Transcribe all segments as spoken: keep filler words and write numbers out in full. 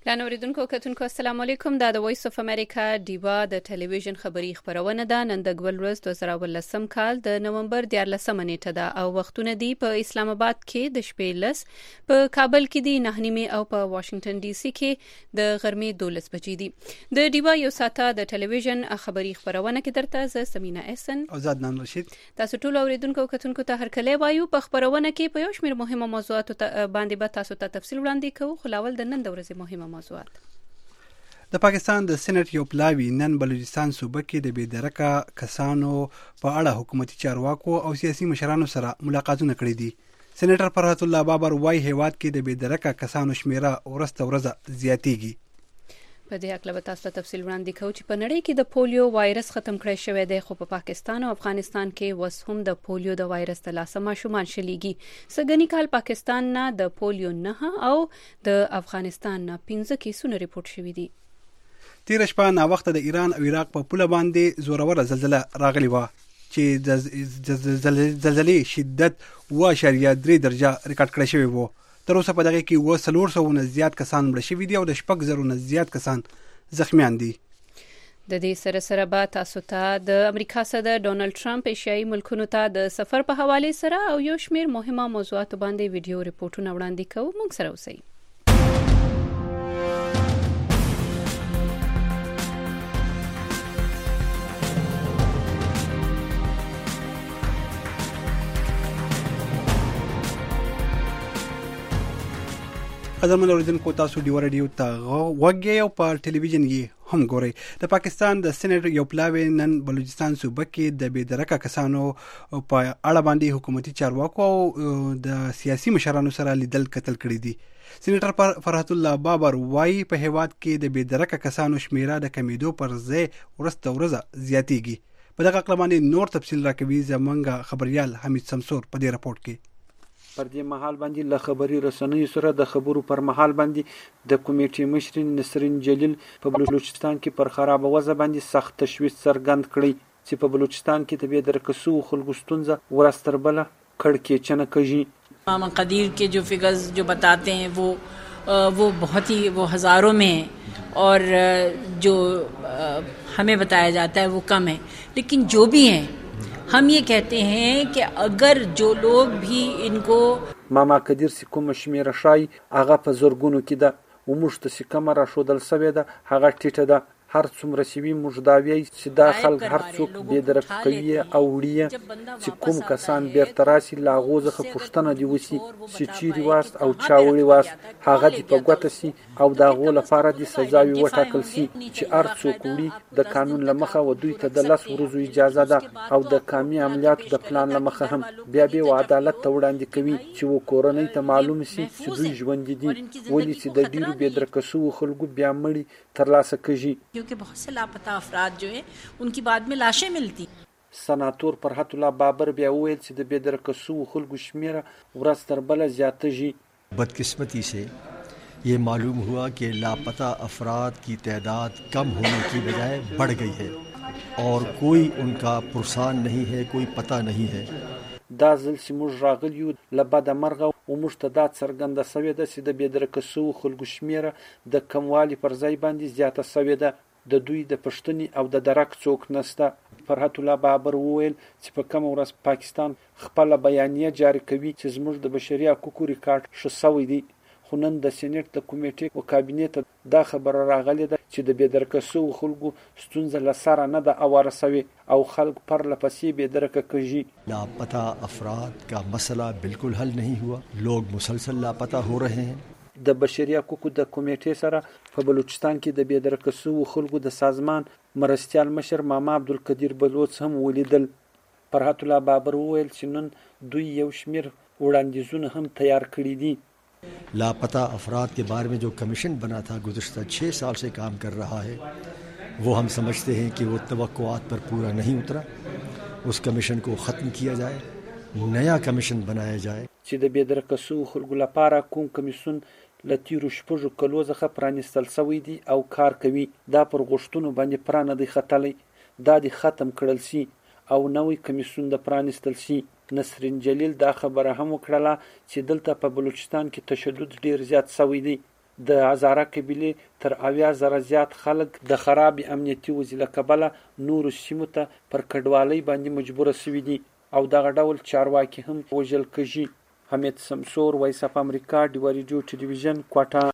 لاندې اوریدونکو کتونکو السلام علیکم. دا د وایس اف امریکا ډیوا د ټلویزیون خبری خبرونه ده. نن د ګول ورځ دوه زره ولسم کال د نومبر دیارلسمه نیټه ده او وختونه دی په اسلام آباد کې د شپې لس، په کابل کې دی نه نیمه او په واشنگټن ډي سي کې د غرمې دولس بجې دي. د ډیوا یو ساعته د ټلویزیون خبری خبرونه کې درته ز سمینا احسن او زاد نن رشید تاسو ټول اوریدونکو کتونکو ته هرکلی وایو. په خبرونه کې په یو شمېر مهمه موضوعات باندې به تاسو ته تفصیل وړاندې کوو. خلاول د نن د ورځې مهمه موضوعات. د پاکستان د سېنات یو پلاوی نن بلوچستان صوبه کې د بېدرکه کسانو په اړه حکومتي چارواکو او سیاسي مشرانو سره ملاقاتونه کړي دي. سېنیټر فرحت الله بابر وايي هیواد کې د بېدرکه کسانو شمیره ورځ ورځ زیاتېږي. په دې اړه به تاسو ته تفصیل وړاندې کوو چې په نړۍ کې د پولیو وایرس ختم کړی شوی دی، خو په پا پاکستان او افغانستان کې وس هم د پولیو د وایرس د لاسه ماشومان شلېږي. سګنی کال پاکستان نه د پولیو نه او د افغانستان نه پنځه کیسونه ریپورت شوي دي. تیر شپه نا وخت د ایران او عراق په پوله باندې زوروره زلزلہ راغلی و چې د زلزلې شدت و اشاریه درې درجه ریکارډ کړی شوی و. تر اوسه په دغه کې و څلور سوه نه زیات کسان مړه شوي دي او د شپږ زرو نه زیات کسان زخمیان دي. د دې سره سره به تاسو ته د امریکا صدر ډونالد ټرمپ ایشیایي ملکونو ته د سفر په حواله سره او یو شمېر مهمه موضوعات باندې ویډیو ریپورتونه وړاندې کوو. موږ سره اوسئ. قدرمن اوریدونکو تاسو ډیو رادیو ته وګورئ او په ټلویزیون کې هم ګورئ. د پاکستان د سېنات یو پلاوی نن بلوچستان صوبه کې د بېدرکه کسانو په اړه باندې حکومتي چارواکو او د سیاسي مشرانو سره لیدل کتل کړي دي. سېنیټر فرحت الله بابر وايي په هیواد کې د بېدرکه کسانو شمیره د کمیدو پر ځای ورځ ورځ زیاتېږي. په دغه اړه باندې نور تفصیل راکوي زمونږ خبريال حمید سمسور په دې راپورټ کې. پر دې مهال باندې له خبري رسنیو سره د خبرو پر مهال باندې د کمیټې مشر نسرین جلیل په بلوچستان کې پر خراب وضع باندې سخت تشویش څرګند کړی چې په بلوچستان کې د بېدرکه سو خلکو ستونزه ورځ تر بله کړکېچنه کوي. मामा कदीर के जो फिगर्स जो बताते हैं वो वो बहुत ही वो हज़ारों में हैं और जो हमें बताया जाता है वो कम है, लेकिन जो भी हैं हम ये कहते हैं कि अगर जो लोग भी इनको ماما کدیر سی کوم شمیره شای هغه په زورګونو کې ده او موږ ته سی کمره شودل سوي ده هغه ټیټه ده. هر څومره سی وی موږ دا وی چې دا خلک هر څوک به درک کوي او وړي چې کوم کسان بیرته راسي لاغوزه پښتنه دی وسی چې چیرې واست او چاوړي واست هغه دی په ګوته سي او دا غو لپاره دی سزا وي وټاکل سي چې هر څوک وړي د قانون لمخه و دوی ته د لاس ورزو اجازه ده او د کامي عملیاتو د پلان لمخه هم بیا به عدالت ته وړاندې کوي چې و کورنۍ ته معلوم سي چې دوی ژوند دي ولې چې د ډیرو بېدرکسو خلکو بیا مړي ترلاسه کوي. कि बहुत से लापता अफराद जो हैं उनकी बाद में लाशें मिलती. سناتور فرحت الله بابر بیا ویل چې د بېدرکسو خلکو شمیره ورځ تر بله زیاتېږي. بدقسمتی سے یہ معلوم ہوا کہ لاپتہ افراد کی تعداد کم ہونے کی بجائے بڑھ گئی ہے اور کوئی ان کا پرسان نہیں ہے، کوئی پتہ نہیں ہے. دا ځل چې موږ راغلي یو له بده مرغه او موږ ته دا څرګنده سوې ده چې د بېدرکسو خلکو شمیره د کموالي پر ځای باندې زیاته سوې ده. د دوی د پښتني او د درک څوک نسته. فرحت الله بابر وویل چې په کوم ورځ پاکستان خپل بیانیه جاری کوي چې زموږ د بشري حقوقو ریکارډ ښه سوی دی، خو نن د سېنیټ د کمیټې او کابینې ته دا خبره راغلې ده چې د بېدرکسو خلکو ستونزه له سره نه ده اواره سوې او خلک پرله پسې بېدرکه کوي. لاپتہ افراد کا مسئلہ بالکل حل نہیں ہوا، لوگ مسلسل لاپتہ ہو رہے ہیں. د بشري حقوقو د کمیټې سره په بلوچستان کې د بېدرکسو خلکو د سازمان مرستیال مشر ماما عبدالقدیر بلوچ هم ولیدل. فرحت الله بابر وویل چې نن دوی یو شمیر وړاندیزونه هم تیار کړي دي. لاپتہ افراد کے بارے میں جو کمیشن بنا تھا گزشتہ چھ سال سے کام کر رہا ہے وہ ہم سمجھتے ہیں کہ وہ توقعات پر پورا نہیں اترا. اس کمیشن کو ختم کیا جائے، نیا کمیشن بنایا جائے. چې د بېدرکسو خلکو لپاره کوم کمیسیون له تیرو شپږو کلو څخه پرانیستل سوی دی او کار کوي، دا پر غوښتنو باندې پرانه دی ختلی، دا دی ختم کړل سي او نوی کمیسیون د پرانیستل سي. نسرین جلیل دا خبره هم وکړله چې دلته په بلوچستان کې تشدد ډیر زیات سوی دی. د هزاره قبیلې تر اویا زره زیات خلک د خراب امنیتي وضع له کبله نورو سیمو ته پر کډوالۍ باندې مجبوره شوي دي او دغه ډول چارواکي هم وژل کېږي. حمید سمسور، وایس اف امریکا، ډیوا ریډیو ټلویزیون، کوټه.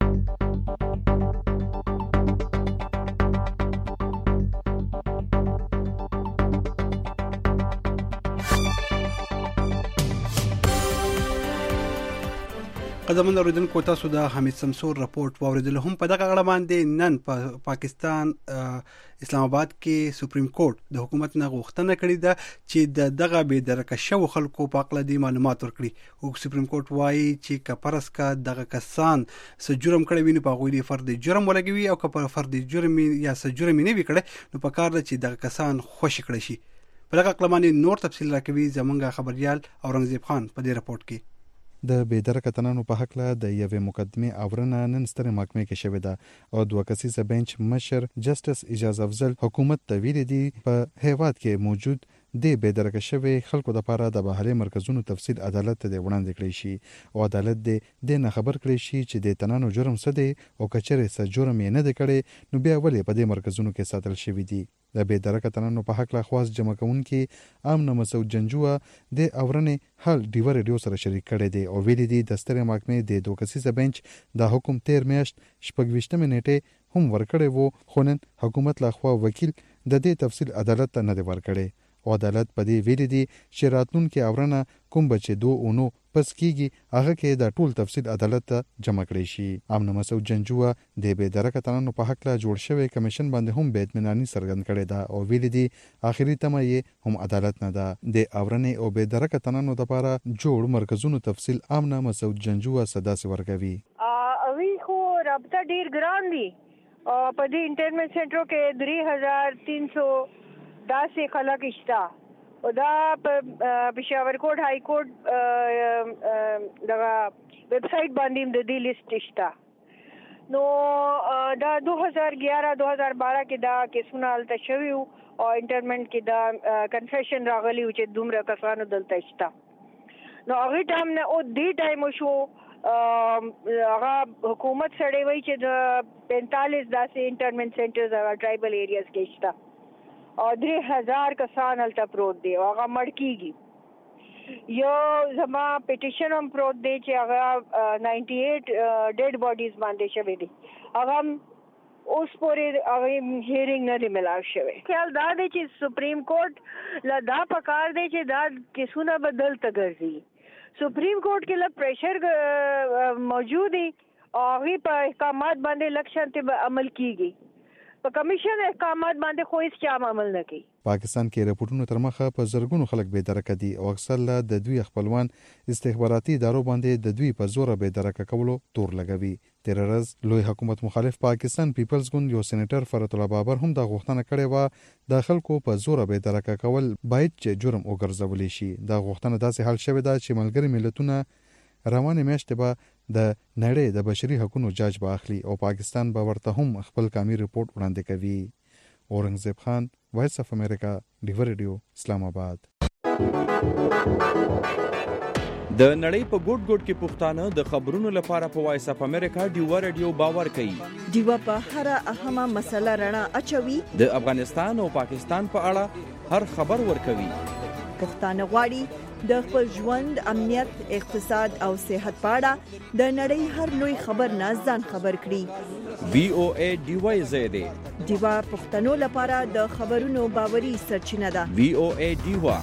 قدمن اوریدونکو تاسو د حمید سمسور راپورټ واوریدل. هم په دغه اړه باندې نن په پا پاکستان اسلام آباد کې سپریم کورټ د حکومت نه غوښتنه کړې ده چې د دغه بې درکه شوو خلکو په اړه د معلومات ورکړي. او سپریم کورټ وایي چې کپرس کا دغه کسان س جرم کړی وي نو په غوړي فرد جرم ولګوي او که په فرد جرم یا س جرم نه وي کړی نو په کار ده چې دغه کسان خوشی کړی شي. په دغه اړه باندې نور تفصیل راکوي زمونږ خبريال اورنګزیب خان په دې راپورټ کې. د بېدرکه تنانو په حق له د یوې مقدمې اورنه نن سترې محکمې کې شوې ده او دوه کسیزه بنچ مشر جسټس اجاز افضل حکومت ته ویلي دي په هیواد کې موجود د بېدرکه شوی خلکو لپاره د بهري مرکزونو تفصیل عدالت ته وړاندې کړی شي او عدالت دې د نه خبر کړی شي چې د تنانو جرم څه دی او کچره څه جرم یې نه دی کړی نو بیا ولې په دې مرکزونو کې ساتل شوی دي. د بېدرکه تنانو په حق له خواص جمع کوونکي امنه مسعود جنجوه د اورنې حل ډیوا ریډیو سره شریک کړی دی او ویلي دي د سترې محکمې د دوه کسیزه بنچ د حکم تیر میاشت شپږویشتمې نیټې هم ورکړی وو خو نن حکومت له خوا وکیل د دې تفصیل عدالت ته نه دی ورکړی او عدالت په دې ویلي دي چې راتلونکي اورنه کوم بچ دوه اونو پس کیږي هغه کې د ټول تفصیل عدالت ته جمع کړی شي. امنه مسعود جنجوه د بېدرکه تنانو په حق له جوړ شوی کمیشن باندې هم بې اطمیناني څرګند کړې ده او ویلي دي اخري تمه یې هم عدالت نه ده. د اورنې او بېدرکه تنانو لپاره جوړ مرکزونو تفصیل امنه مسعود جنجوه صداسي ورکوي. اوی خو رابطه ډیر ګران دي په دې انټرنیټ سنټرو کې درې هزار تین سو داسې خلک شته او دا په پېښور کوټ های کوټ دغه ویب سایټ باندې د دې لیست شته. نو دا دو هزار گیارہ دو هزار بارہ کې دا کیسونه هلته شوي وو او انټرمنټ کې دا کنفیشن راغلی و چې دومره کسانو دلته شته. نو هغې ټایم نه او دې ټایم شو هغه حکومت سړی وایي چې د پینتالیس داسې انټرمنټ سینټرز هغه ټرایبل ایریاز کې شته او درې هزار کسان هلته پروت دی او هغه مړ کېږي. یو زما پیټیشن هم پروت دی چې هغه ناینټي ایټ ډیډ باډیز باندې شوی دی هغه هم اوس پورې هغې هیرینګ نه دی میلاو شوی. خیال دا دی چې سپریم کورټ له دا پکار دی چې دا کیسونه به دلته ګرځي. سپریم کورټ کې له پریشر موجود دی او هغې په احکامات باندې لږ شانتې به عمل کېږي. په کمیشن احکامات باندې خو هیڅ چا عمل نه کوي. پاکستان کې رپورټونو تر مخه په زرګونو خلک بې درکه دي او اکثر له د دوی خپلوان استخباراتي ادارو باندې د دوی په زور بې درکه کولو تور لګوي. تیر ورځ لوی حکومت مخالف پاکستان پیپلز ګوند یو سېنیټر فرت الله بابر هم د غوښتنه کړې و د خلکو په زور بې درکه کول باید چې جرم وګرځول شي. د غوښتنه داسې حل شوې ده چې ملګري ملتونه روانه میاشتې به د نړۍ د بشري حقوقو جاج به اخلي او پاکستان به ورته هم خپل کامي رپورټ وړاندې کوي. اورنګزیب خان، وایس اف امریکا، ډیوا ریډیو، اسلام آباد. د نړۍ په ګوټ ګوټ کې پښتانه د خبرونو لپاره په وایس اف امریکا ډیوا ریډیو باور کوي. ډیوا په هر اهمه مسله رڼا اچوي. د افغانستان او پاکستان په اړه هر خبر ورکوي. پښتانه غواړي د خپل ژوند، امنیت، اقتصاد او صحت په اړه د نړۍ هر لوی خبر نه ځان خبر کړي. وی او ای ډیوا زیاده ډیوا پښتنو لپاره د خبرونو باوري سرچینه ده. وی او ای ډیوا.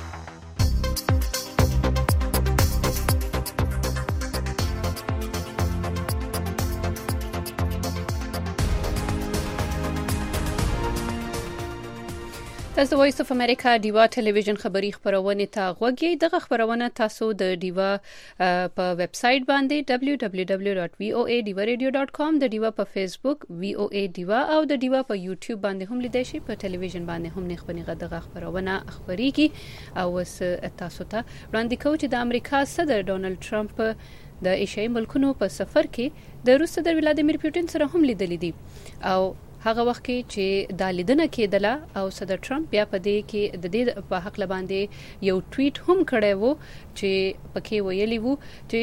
تاسو د وایس اف امریکا ډیوا ټلویزیون خبری خبرونه ته غوږی. دغه خبرونه تاسو د ډیوا په ویب سټ باندې دبليو دبليو دبليو ډاټ وی او ای ډیوا ریډیو ډاټ کام، د ډیوا په فیسبوک وی او ای ډیوا او د ډیوا په یوټیوب باندې هم لیدای شئ. په ټلویزیون باندې هم نه خبرونه دغه خبرونه خبريږي او وس تاسو ته وړاندې کوم چې د امریکا صدر ډونالد ټرمپ د ایشیايي ملکونو په سفر کې د روس صدر ولادیمیر پوتین سره هم لیدلې دي او هغه وخت کې چې د لیدنه کېدله او صدر ټرمپ بیا په دې کې د دې په حق لباندې یو ټویټ هم کړی وو چې پکې ویلي وو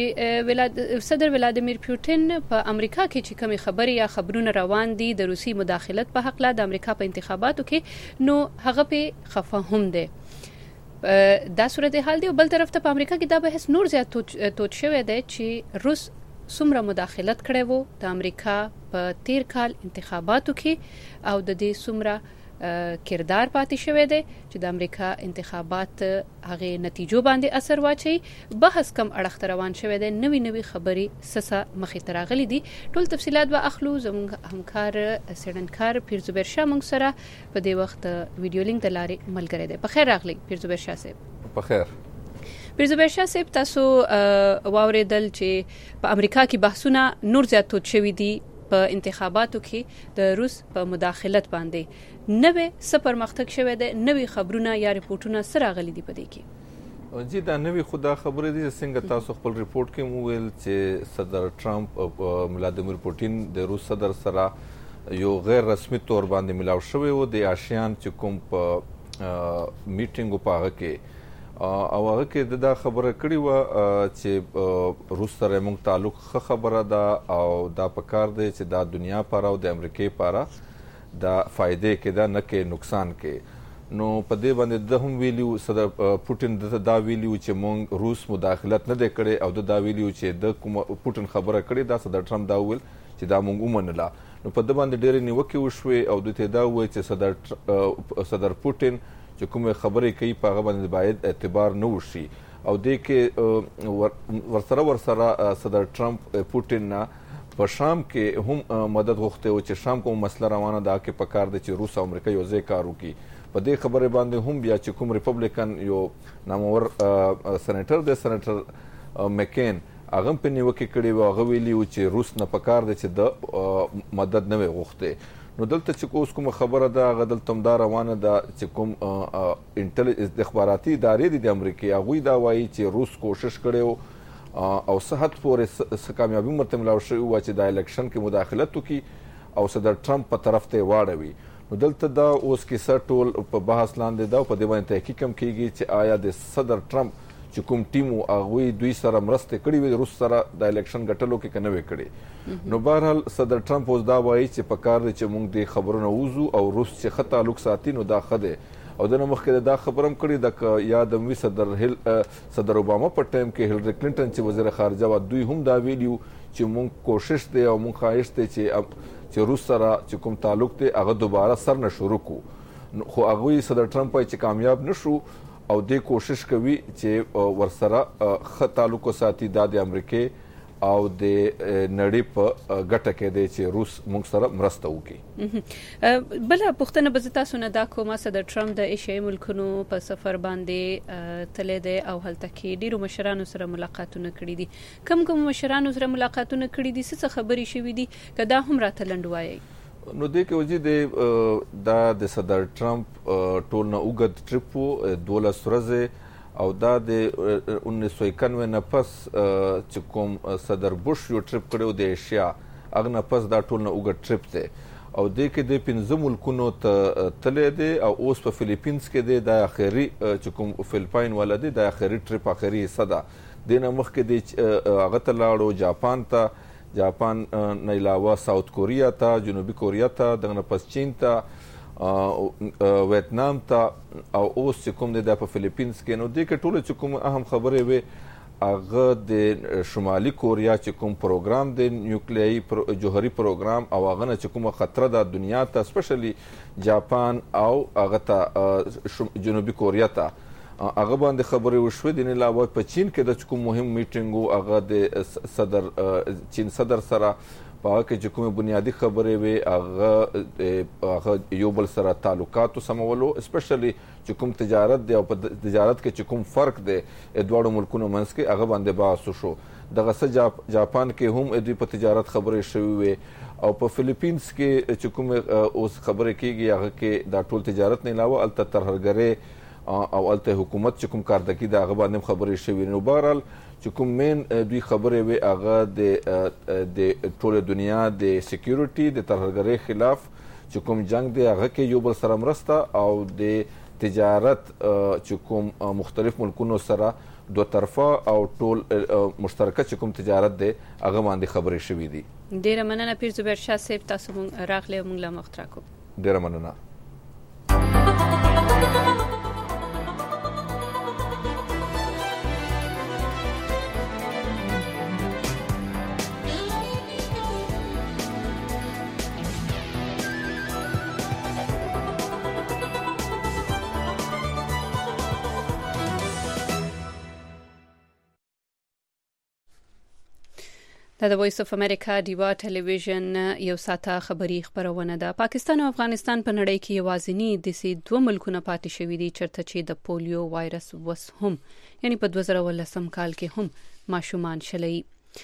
چې صدر ولادیمیر پوتین په امریکا کې چې کومې خبرې یا خبرونه روان دي د روسي مداخلت په حق لا د امریکا په انتخاباتو کې نو هغه په خفه هم دی. دا صورتحال دی. بل طرف ته په امریکا کې دا بحث نور زیات توت شوی دی چې روس څومره مداخلت کړی وو د امریکا په تیر کال انتخاباتو کې او د دې څومره کردار پاتې شوی دی چې د امریکا انتخابات هغه نتیجو باندې اثر واچي. بحث کم اړخ روان شوی دی. نوې نوې خبرې سسا مخې ته راغلي دي. ټول تفصيلات به اخلو. زموږ همکار سیډنکار پیر زبیر شاه موږ سره په دې وخت ویډیو لینک د لارې ملګری دی. په خیر راغلی پیر زبیر شاه صاحب. په خیر. پیر زبیر شاه صاحب تاسو واوریدل چې په امریکا کې بحثونه نور زیات توت شوي دي په انتخاباتو کې د روس په مداخلت باندې. نوې څه پرمختګ شوی دی؟ نوې خبرونه یا ریپورټونه څه راغلي دي په دې کې؟ جی دا نوې خو دا خبرې دي څنګه تاسو خپل ریپورټ کې مو ویل چې صدر ټرمپ او ولادیمیر پوتین د روس صدر سره یو غیر رسمي تور باندې ملاو شوی و د آشیان چې کوم په میټینګ په هغه کې او هغه کې دا خبره کړې وه چې روس سره موږ تعلق ښه خبره ده او دا پکار دی چې دا دنیا پاره او د امریکې پاره دا فائدې کې دا نه کې نقصان کې. نو په دې باندې د هم ویلیو صدر پوتین د دا ویلیو چې موږ روس مداخلت نه دی کړی او د دا ویلیو چې د کوم پوتین خبره کړې دا صدر ټرمپ دا ویل چې دا موږ ومنله. نو په دې باندې ډېرې نیوکې وشوې او دوی ته دا وویل چې صدر صدر پوتین چې کومې خبرې کوي په هغه باندې باید اعتبار نه وشي او دې کې ورسره ورسره صدر ټرمپ پوتین نه په شام کې هم مدد غوښته و چې شام کوم مسله روانه ده کې پکار دی چې روس او امریکا یو ځای کار وکړي. په دې خبرې باندې هم بیا چې کوم ریپبلیکن یو نامور سېنیټر دی سېنیټر مکین هغه په نیوکه کړې و هغه ویلي و چې روس نه پکار دی چې د مدد نه غوښته. نو دلته چې اوس کوم خبره ده هغه دلته هم دا روانه ده چې کوم انټل استخباراتي ادارې دي د امریکا هغوی دا وایي چې روس کوشش کړی او صحت پورې کامیابي مرته ملاو شوی و چې د الیکشن کې مداخلت وکړي او صدر ټرمپ په طرف ته واړوي. نو دلته دا اوس کیسه ټول په بحث لاندې ده او په دې باندې تحقیق هم کیږي چې آیا د صدر ټرمپ چې کوم ټیم او هغوی دوی سره مرسته کړې وي روس سره د الیکشن ګټلو کې که نه وي کړې. نو بهرحال صدر ټرمپ اوس دا وایي چې پکار دی چې موږ د خبرونه ووځو او روس چې ښه تعلق ساتي نو دا ښه دی. او د نه مخکې دا خبره هم کړې ده که یاد وي صدر هل صدر اوباما په ټایم کې هیلري کلینټن چې وزیر خارجه وه دوی هم دا ویلي چې موږ کوشش دی او موږ خواهش دی چې چې روس سره چې کوم تعلق دی هغه دوباره سر نه شروع کړو. خو هغوی صدر ټرمپ وایي چې کامیاب نه شو او دې کوشش کوي چې ورسره ښه تعلق وساتي دا د امریکې او د نړۍ په ګټه کې دی چې روس موږ سره مرسته وکړي. بله پوښتنه به زه تاسو نه دا کوم صدر ټرمپ د ایشیایي ملکونو په سفر باندې تللی دی او هلته کې ډېرو مشرانو سره ملاقاتونه کړي دي. کوم کوم مشرانو سره ملاقاتونه کړي دي؟ څه څه خبرې شوي دي که دا هم راته لنډ وایئ؟ نو دې کې وجې دی دا د صدر ټرمپ ټول نه اوږد ټریپ و دولس ورځې او دا د انیس سو اکانوے نه پس چې کوم صدر بوش یو ټریپ کړی و د ایشیا هغه نه پس دا ټول نه اوږد ټریپ دی او دې کې د پنځه ملکونو ته تللی دی او اوس په فلیپینس کې دی دا اخري چې کوم فلپاین والا دی دا اخري ټریپ اخري حصه ده. دې نه مخکې دی هغه ته لاړو جاپان ته، جاپان نه علاوه ساوت کوریا ته، جنوبي کوریا ته، دغه نه پس چین ته، ویتنام ته او اوس چې کوم دی دا په فلیپینس کې. نو دې کې ټولو چې کوم اهم خبرې وې هغه د شمالي کوریا چې کوم پروګرام دی نیوکلیایي جوهري پروګرام او هغه نه چې کومه خطره ده دنیا ته سپیشلی جاپان او هغه ته جنوبي کوریا ته هغه باندې خبرې وشوې. د نه علاوه په چین کې د کوم مهم میټینګ و هغه د صدر چین صدر سره په هغه کې چې کومې بنیادي خبرې وې هغه یو بل سره تعلقاتو سمولو اسپیشلی چې کوم تجارت دی او په تجارت کې چې کوم فرق دی دواړو ملکونو منځ کې هغه باندې بحث وشو. دغه څه جاپان کې هم دوی په تجارت خبرې شوې وې او په فلیپینس کې چې کومې اوس خبرې کېږي هغه کې دا ټول تجارت نه علاوه هلته ترهګرۍ او هلته حکومت چې کوم کاردګي د هغه باندې هم خبرې شوې. نو بهرحال چې کوم مین دوی خبرې وې هغه د ټوله دنیا د سکیورټي د ترهګرۍ خلاف چې کوم جنگ دی هغه کې یو بل سره مرسته او د تجارت چې کوم مختلف ملکونو سره دو طرفه او ټول مشترکه چې کوم تجارت دی هغه باندې خبرې شوې دي. ډیره مننه پیر زبیر شاه صاحب، تاسو مونږ راغلی مونږ له وخت راکو. ډیره مننه. دا د وایس اف امریکا ډیوا ټلویزیون یو ساته خبری خبرونه ده. پاکستان او افغانستان په نړۍ کې یوازینی د سي دوه ملکونه پاتې شوي دي چرته چې د پولیو وایرس وس هم یعنی په دوه زره ولسم کال کې هم ماشومان شلي.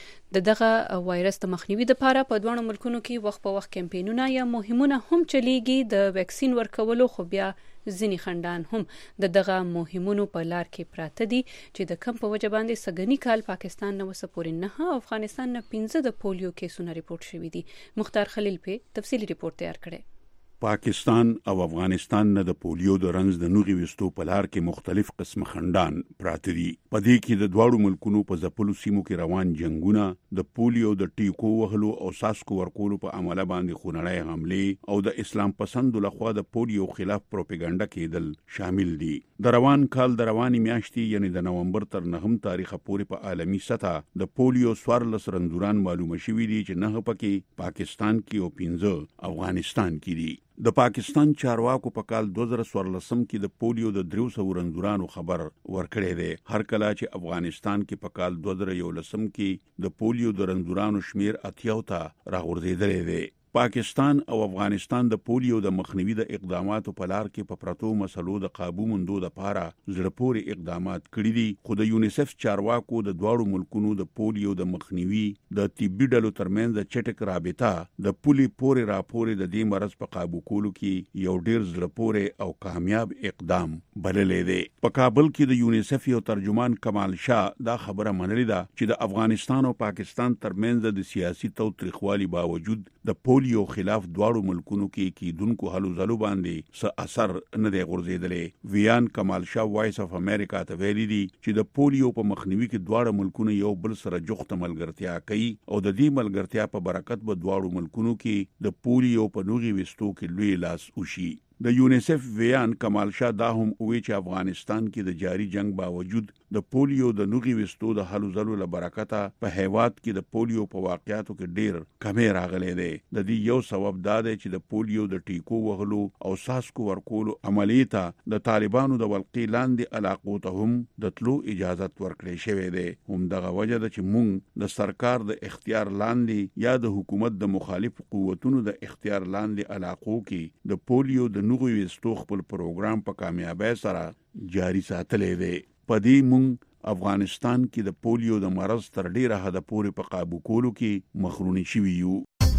د دغه وایرس د مخنیوي لپاره په دوه ملکونو کې وخت په وخت کمپاینونه یا مهمونه هم چلیږي. د ویکسین ورکولو خو بیا ځینی خندان هم د دغه مهمونو په لار کې پراته دي چې د کم په وجه باندې سګنی کال پاکستان نو سپورین نه او افغانستان نه پنځه د پولیو کیسونه ریپورت شوي دي. مختار خلیل په تفصیلی ریپورت تیار کړي. پاکستان او افغانستان نه د پولیو د رنز د نوغي وستو په لار کې مختلف قسم خندان پراته دي. په دې کې د دواړو ملکونو په ځپلو سیمو کې روان جنگونه، د پولیو د ټیکو وهلو او ساسکو ورکولو په عمله باندې خونړۍ حمله او د اسلام پسندو لخوا د پولیو خلاف پروپاګاندا کېدل شامل دي. د روان کال د رواني میاشتې یعنی د نومبر تر نهم تاریخ پورې په عالمي سطح د پولیو څوارلس رنځوران معلومه شوي دي چې نه پکې پاکستان کې او پنځه افغانستان کې دي. د پاکستان چارواکو په کال دوه زره څوارلسم کې د پولیو د درې سوه رنځورانو خبر ورکړی دی. هر کله چې افغانستان کې په کال دوه زره یولسم کې د پولیو د رنځورانو شمیر اتیاو ته راغورځېدلی دی. پاکستان او افغانستان د پولیو د مخنیوي د اقداماتو په لار کې په پرتو مسلو د قابو موندو لپاره زړه پورې اقدامات کړي دي. خو د یونیسف چارواکو د دواړو ملکونو د پولیو د مخنیوي د طبي ډلو ترمنځ د چټک رابطه د پولي پورې راپورې د دې مرض په قابو کولو کې یو ډیر زړه پورې او کامیاب اقدام بللې دی. په کابل کې د یونیسف یو ترجمان کمال شاه دا خبره منلې ده چې د افغانستان او پاکستان ترمنځ د سیاسي توتریخوالي باوجود د پولیو یو خلاف دواړو ملکونو کې کیدونکو هلو ځلو باندې څه اثر نه دی غورځېدلی. ویان کمال شاه وایس اف امریکا ته ویلي دي چې د پولیو په مخنیوي کې دواړه ملکونه یو بل سره جوخته ملګرتیا کوي او د دې ملګرتیا په برکت به دواړو ملکونو کې د پولیو په نوغي وستو کې لوی لاس وشي. د یونیسف ویان کمال شاه دا هم وی چې افغانستان کې د جاری جنگ باوجود د پولیو د نوغي وستو د هلو ځلو له برکته په هیواد کې د پولیو په واقعاتو کې ډیر کمې راغلي دي. د دې یو سبب دا دی چې د پولیو د ټیکو وهلو او ساسکو ورکولو عملیه ته د طالبانو د ولقې لاندې علاقو ته هم د تلو اجازت ورکړې شوې ده. هم دغه وجه ده چې مونږ د سرکار د اختیار لاندې یا د حکومت د مخالف قوتونو د اختیار لاندې علاقو کې د پولیو د نوغي وستو خپل پروګرام په کامیابی سره جاری ساتلې دی. په دې مونږ افغانستان کې د پولیو د مرض تر ډیره حد پورې په قابو کولو کې مخرونی شوي یو.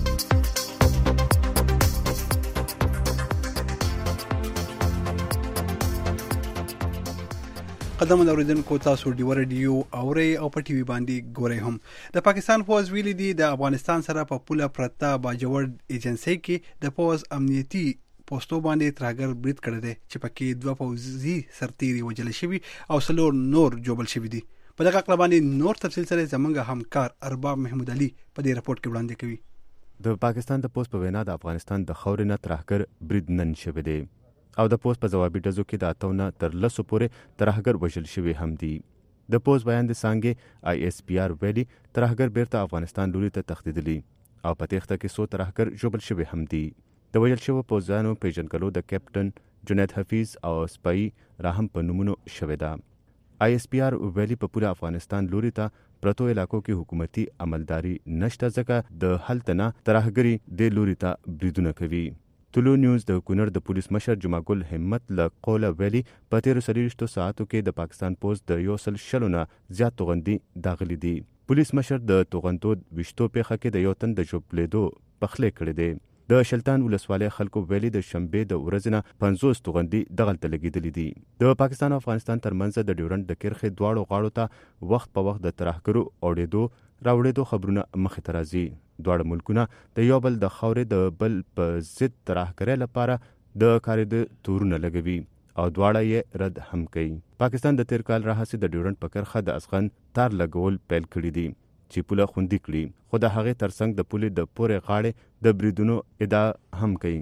قدم اوریدونکو تاسو دی ورډیو اوري او په ټي وي باندې ګورئ. هم د پاکستان فوز ویلي دي د افغانستان سره په پوله پرتا باجوړ ایجنسی کې د فوز امنیتي پوسټو باندې ترهګر برید کړی دی چې پکې دوه پوځي سرتیري وژل شوي او څلور نور جوړل شوي دي. په دغه اړه باندې نور تفصیل سره زموږ همکار ارباب محمود علي په دې راپورټ کې وړاندې کوي. د پاکستان د پوسټ په وینا د افغانستان د خاورې نه ترهګر برید نن شوی دی او د پوسټ په جوابي ډزو کې د اتونه تر لسو پورې ترهګر وژل شوي هم دي. د پوسټ بیان د څانګې آی ایس پی آر ویلي ترهګر بیرته افغانستان لوري ته تښتېدلي او په تېښته کې څو ترهګر ژوبل شوي هم دي. د وژل شوو پوځیانو پیژنګلو د کیپټن جنید حفیظ او سپای راهم په نومونو شوې ده. آی ایس پی آر ویلي په پوره افغانستان لوري ته پرتو علاقو کې حکومتي عملداري نشته ځکه د هلته نه ترهګري د لوري ته بریدونه کوي. طلوع نیوز د کونړ د پولیس مشر جمعه ګل همت له قوله ویلي په تیرو څلوېښتو ساعتو کې د پاکستان پوځ د یو سل شلو نه زیات توغندي داغلي دي. پولیس مشر د توغندو ویشتو پیښه کې د یو تن د ژوبلېدو پخلی کړی دی. د شلتان ولسوالۍ خلکو ویلي د شنبې د ورځې نه پنځوس توغندي دغلته لګېدلې دي. د پاکستان او افغانستان ترمنځ د ډیورنډ د کرښې دواړو غاړو ته وخت په وخت د ترهګرو اوړېدو راوړېدو خبرونه مخې ته راځي. دواړه ملکونه د یو بل د خاورې د بل په ضد ترهګرۍ لپاره د کارېدو تورونه لګوي او دواړه یې رد هم کوي. پاکستان د تیر کال راهیسې د ډیورنډ په کرښه د افغان تار لګول پیل کړي دي چې پوله خوندي کړي، خو د هغې ترڅنګ د پولې د پورې غاړې د بریدونو ادعا هم کوي.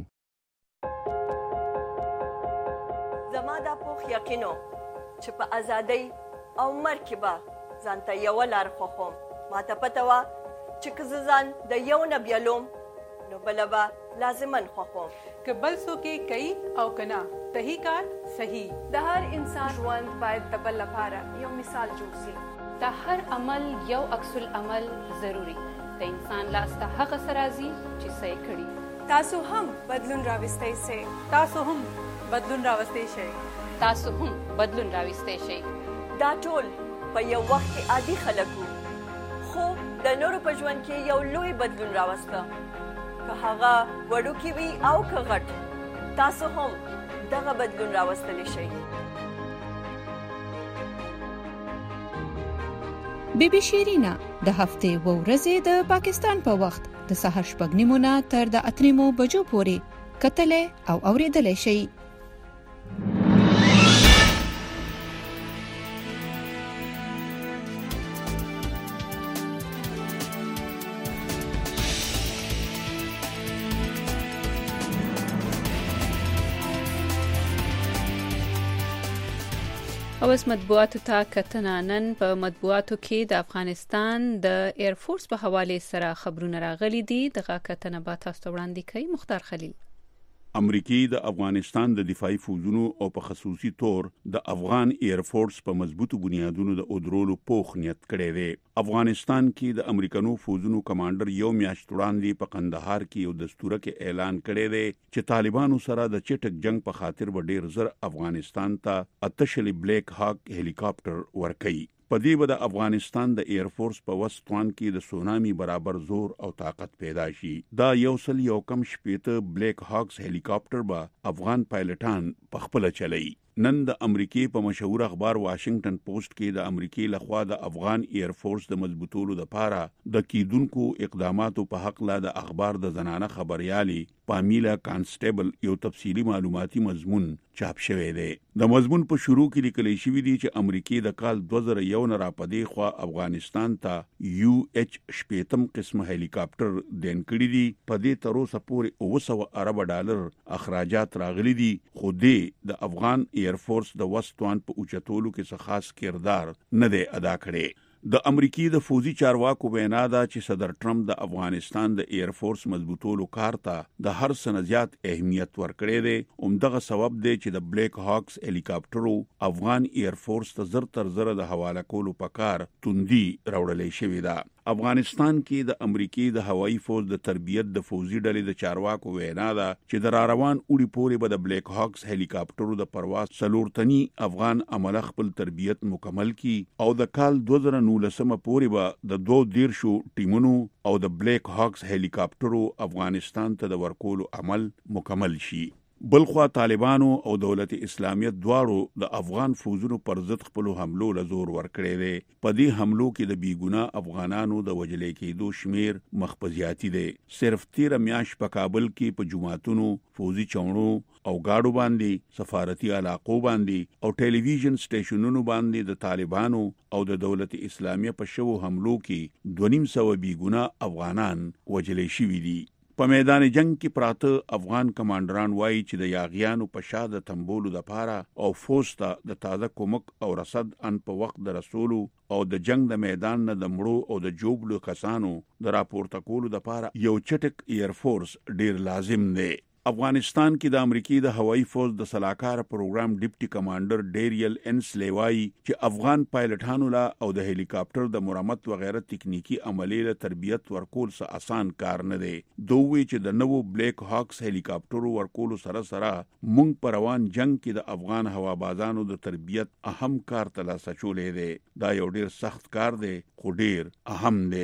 زما دا پوخ یقینو چې په ازادۍ او مرګ کې به ځان ته یوه لار خوښوم. ما ته پته وه چې که زه ځان د یو نه بیلوم نو بله به لازمن خوښوم. که بل څوک یې کوي او که نه صحیح کار صحیح. د هر انسان ژوند باید د بل لپاره یو مثال جوړ شي. د هر عمل یو عکس العمل ضروری. د انسان لاس ته هغه څه راځي چې څه یې کړي. تاسو هم بدلون راوستی شئ. تاسو هم بدلون راوستی شئ. تاسو هم بدلون راوستی شئ. دا ټول په یو وخت کې عادي خلک وو، خو د نورو په ژوند کې یو لوی بدلون راوسته. که هغه وړوکی وي او که غټ، تاسو هم دغه بدلون راوستلی شئ. بی بی شیرینا د هفتې و ورځې د پاکستان په وخت د سهار شپږ نیمو نه تر د اته نیمو بجو پورې کتلې او اورېدلې شي. اوس مطبوعاتو ته کتنه. نن په مطبوعاتو کې د افغانستان د ایر فورس په حواله سره خبرونه راغلي دي. دغه کتنه به تاسو ته وړاندې کوي مختار خلیل. امریکای د افغانستان د دفاعي فوجونو او په خصوصي تور د افغان ایر فورس په مضبوطو بنیادونو د اودرولو پوخ نیت کړی دی. افغانستان کې د امریکانو فوجونو کمانډر یو میاشت وړاندې په قندهار کې یو دستوره کې اعلان کړی دی چې طالبانو سره د چټک جنگ په خاطر به ډیر زر افغانستان ته اتشل بلیک هاک هلیکاپټر ورکړي. په دې به د افغانستان د ایر فورس په وسطوان کې د سونامي برابر زور او طاقت پیدا شي. دا یو سل یو کم شپېته بلیک هاکس هلیکاپټر به افغان پایلټان په خپل چلوي. نن د امریکای په مشهور اخبار واشنگټن پوسټ کې د امریکای لخوا د افغان ایر فورس د مضبوطولو لپاره د کیدونکو اقداماتو په حق لا د اخبار د زنانه خبريالي پامیلا کانسټیبل یو تفصیلی معلوماتي مضمون چاپ شوی دی. د مضمون په شروع کې لیکل شوی دی چې امریکای د کال دوه زره یو نه راپدې خو افغانستان ته یو ایچ شپږم قسمه هلیکاپټر دین کړی دی. په دې تر اوسه پورې اوه سوه ارب ډالر اخراجات راغلي دي، خو دې د افغان ایر فورس د وسطوان په اوچتولو کې څه خاص کردار نه دی ادا کړی. د امریکای د فوجي چارواکو وینا ده چې صدر ټرمپ د افغانستان د ایر فورس مضبوطولو کار ته د هر څه زیات اهمیت ورکړی دی. همدغه سبب دی چې د بلیک هاکس هلیکاپټرو افغان ایر فورس ته زر تر زر د حواله کولو په کار توندي راوړلې شوې ده. افغانستان کې د امریکای د هوایي فوج د تربیت د فوجي ډلې د چارواکو وینا ده چې د راروان اوړي پورې به د بلیک هاکس هلیکاپټرو د پرواز څلور تني افغان عمله خپل تربیت مکمل کی او د کال دوه زره نولسمه پورې به د دوه دیرشو ټیمونو او د بلیک هاکس هلیکاپټرو افغانستان ته د ورکولو عمل مکمل شي. بلخوا طالبانو او دولت اسلامیت دواړو د افغان فوجونو پر ضد خپل حملو له زور ورکړی دی. په دې حملو کې د بیګنا افغانانو د وجلې کېدو شمیر مخبزياتي دی. صرف تیر میاش په کابل کې په جماعتونو، فوجي چونړو او گاډو باندې، سفارتي علاقو باندې او ټلویزیون سټیشنونو باندې د طالبانو او د دولت اسلامیه په شوو حملو کې دوه نیم سوه بیګنا افغانان وجلې شوي دي. په میدان جنگ کې پراته افغان کمانډران وایي چې د یاغیانو په شا د تنبولو د پاره او فوج ته د تازه کومک او رصد ان په وخت د رسولو او د جنگ د میدان نه د مړو او د جوبلو کسانو د راپورته کولو د پاره یو چټک ایر فورس ډیر لازم دی. افغانستان کې د امریکای د هوایي فوج د سلاکار پروګرام ډیپټي کمانډر ډیریل انسلی وایي چې افغان پایلټانو لا او د هلیکاپټر د مرمت وغیرہ تکنیکی عملیې له تربیت ورکول څه آسان کار نه دی. دوی چې د نوو بلیک هاکس هلیکاپټرو ورکول سره سره مونږ پر روان جنگ کې د افغان هوابازانو د تربیت اهم کار ترلاسه چولې دی. دا یو ډیر سخت کار دی خو ډیر اهم دی.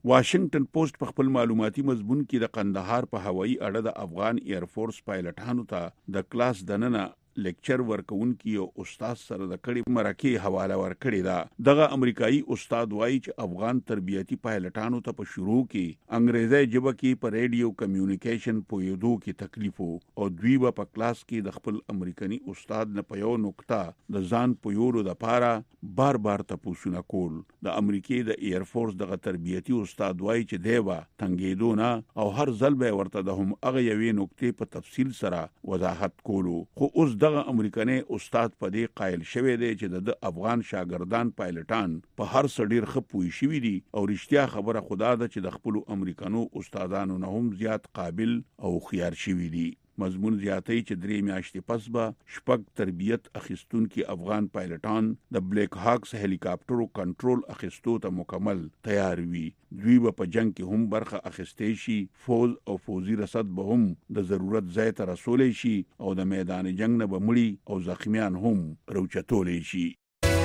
واشنگټن پوسټ په خپل معلوماتي مضمون کې د قندهار په هوایي اډه د افغان ایر فورس پایلټانو ته د کلاس دننه لیکچر ورکونکي او استاد سره د کړي مرکه حواله ورکړي دا دغه امریکایي استاد وایي چې افغان تربیتی پایلټانو ته په شروع کې انګریزي ژبه کې په ریډیو کمیونیکیشن پویدو کې تکلیف او دوی په کلاس کې د خپل امریکایي استاد نه په یو نقطه د ځان پویورو د پاره بار بار تاسو نه کول د امریکای د ایر فورس دغه تربیتی استاد وایي چې دیوا تنګیدو نه او هر ځل به ورته د هم هغه یوې نقطې په تفصیل سره وضاحت کولو خو اوس دغه امریکایي استاد په دې قائل شوی دی چې د افغان شاګردان پایلټان په هر څه ډیر خپوي شوی دي او رښتیا خبره خدا ده چې د خپل امریکانو استادانو نه هم زیات قابل او خيار شوی دي مضمون زیاتې چې درې میاشتې پس به شپږ تربیت اخیستونکو افغان پایلټان د بلیک هاکس هلیکاپټرو کنټرول اخیستو ته مکمل تیار وي دوی په جنگ کې هم برخه اخیستې شي فوز او فوزي رصد به هم د ضرورت ځای ته رسولې شي او د میدان جنگ نه به مړي او زخمیان هم روچتولې شي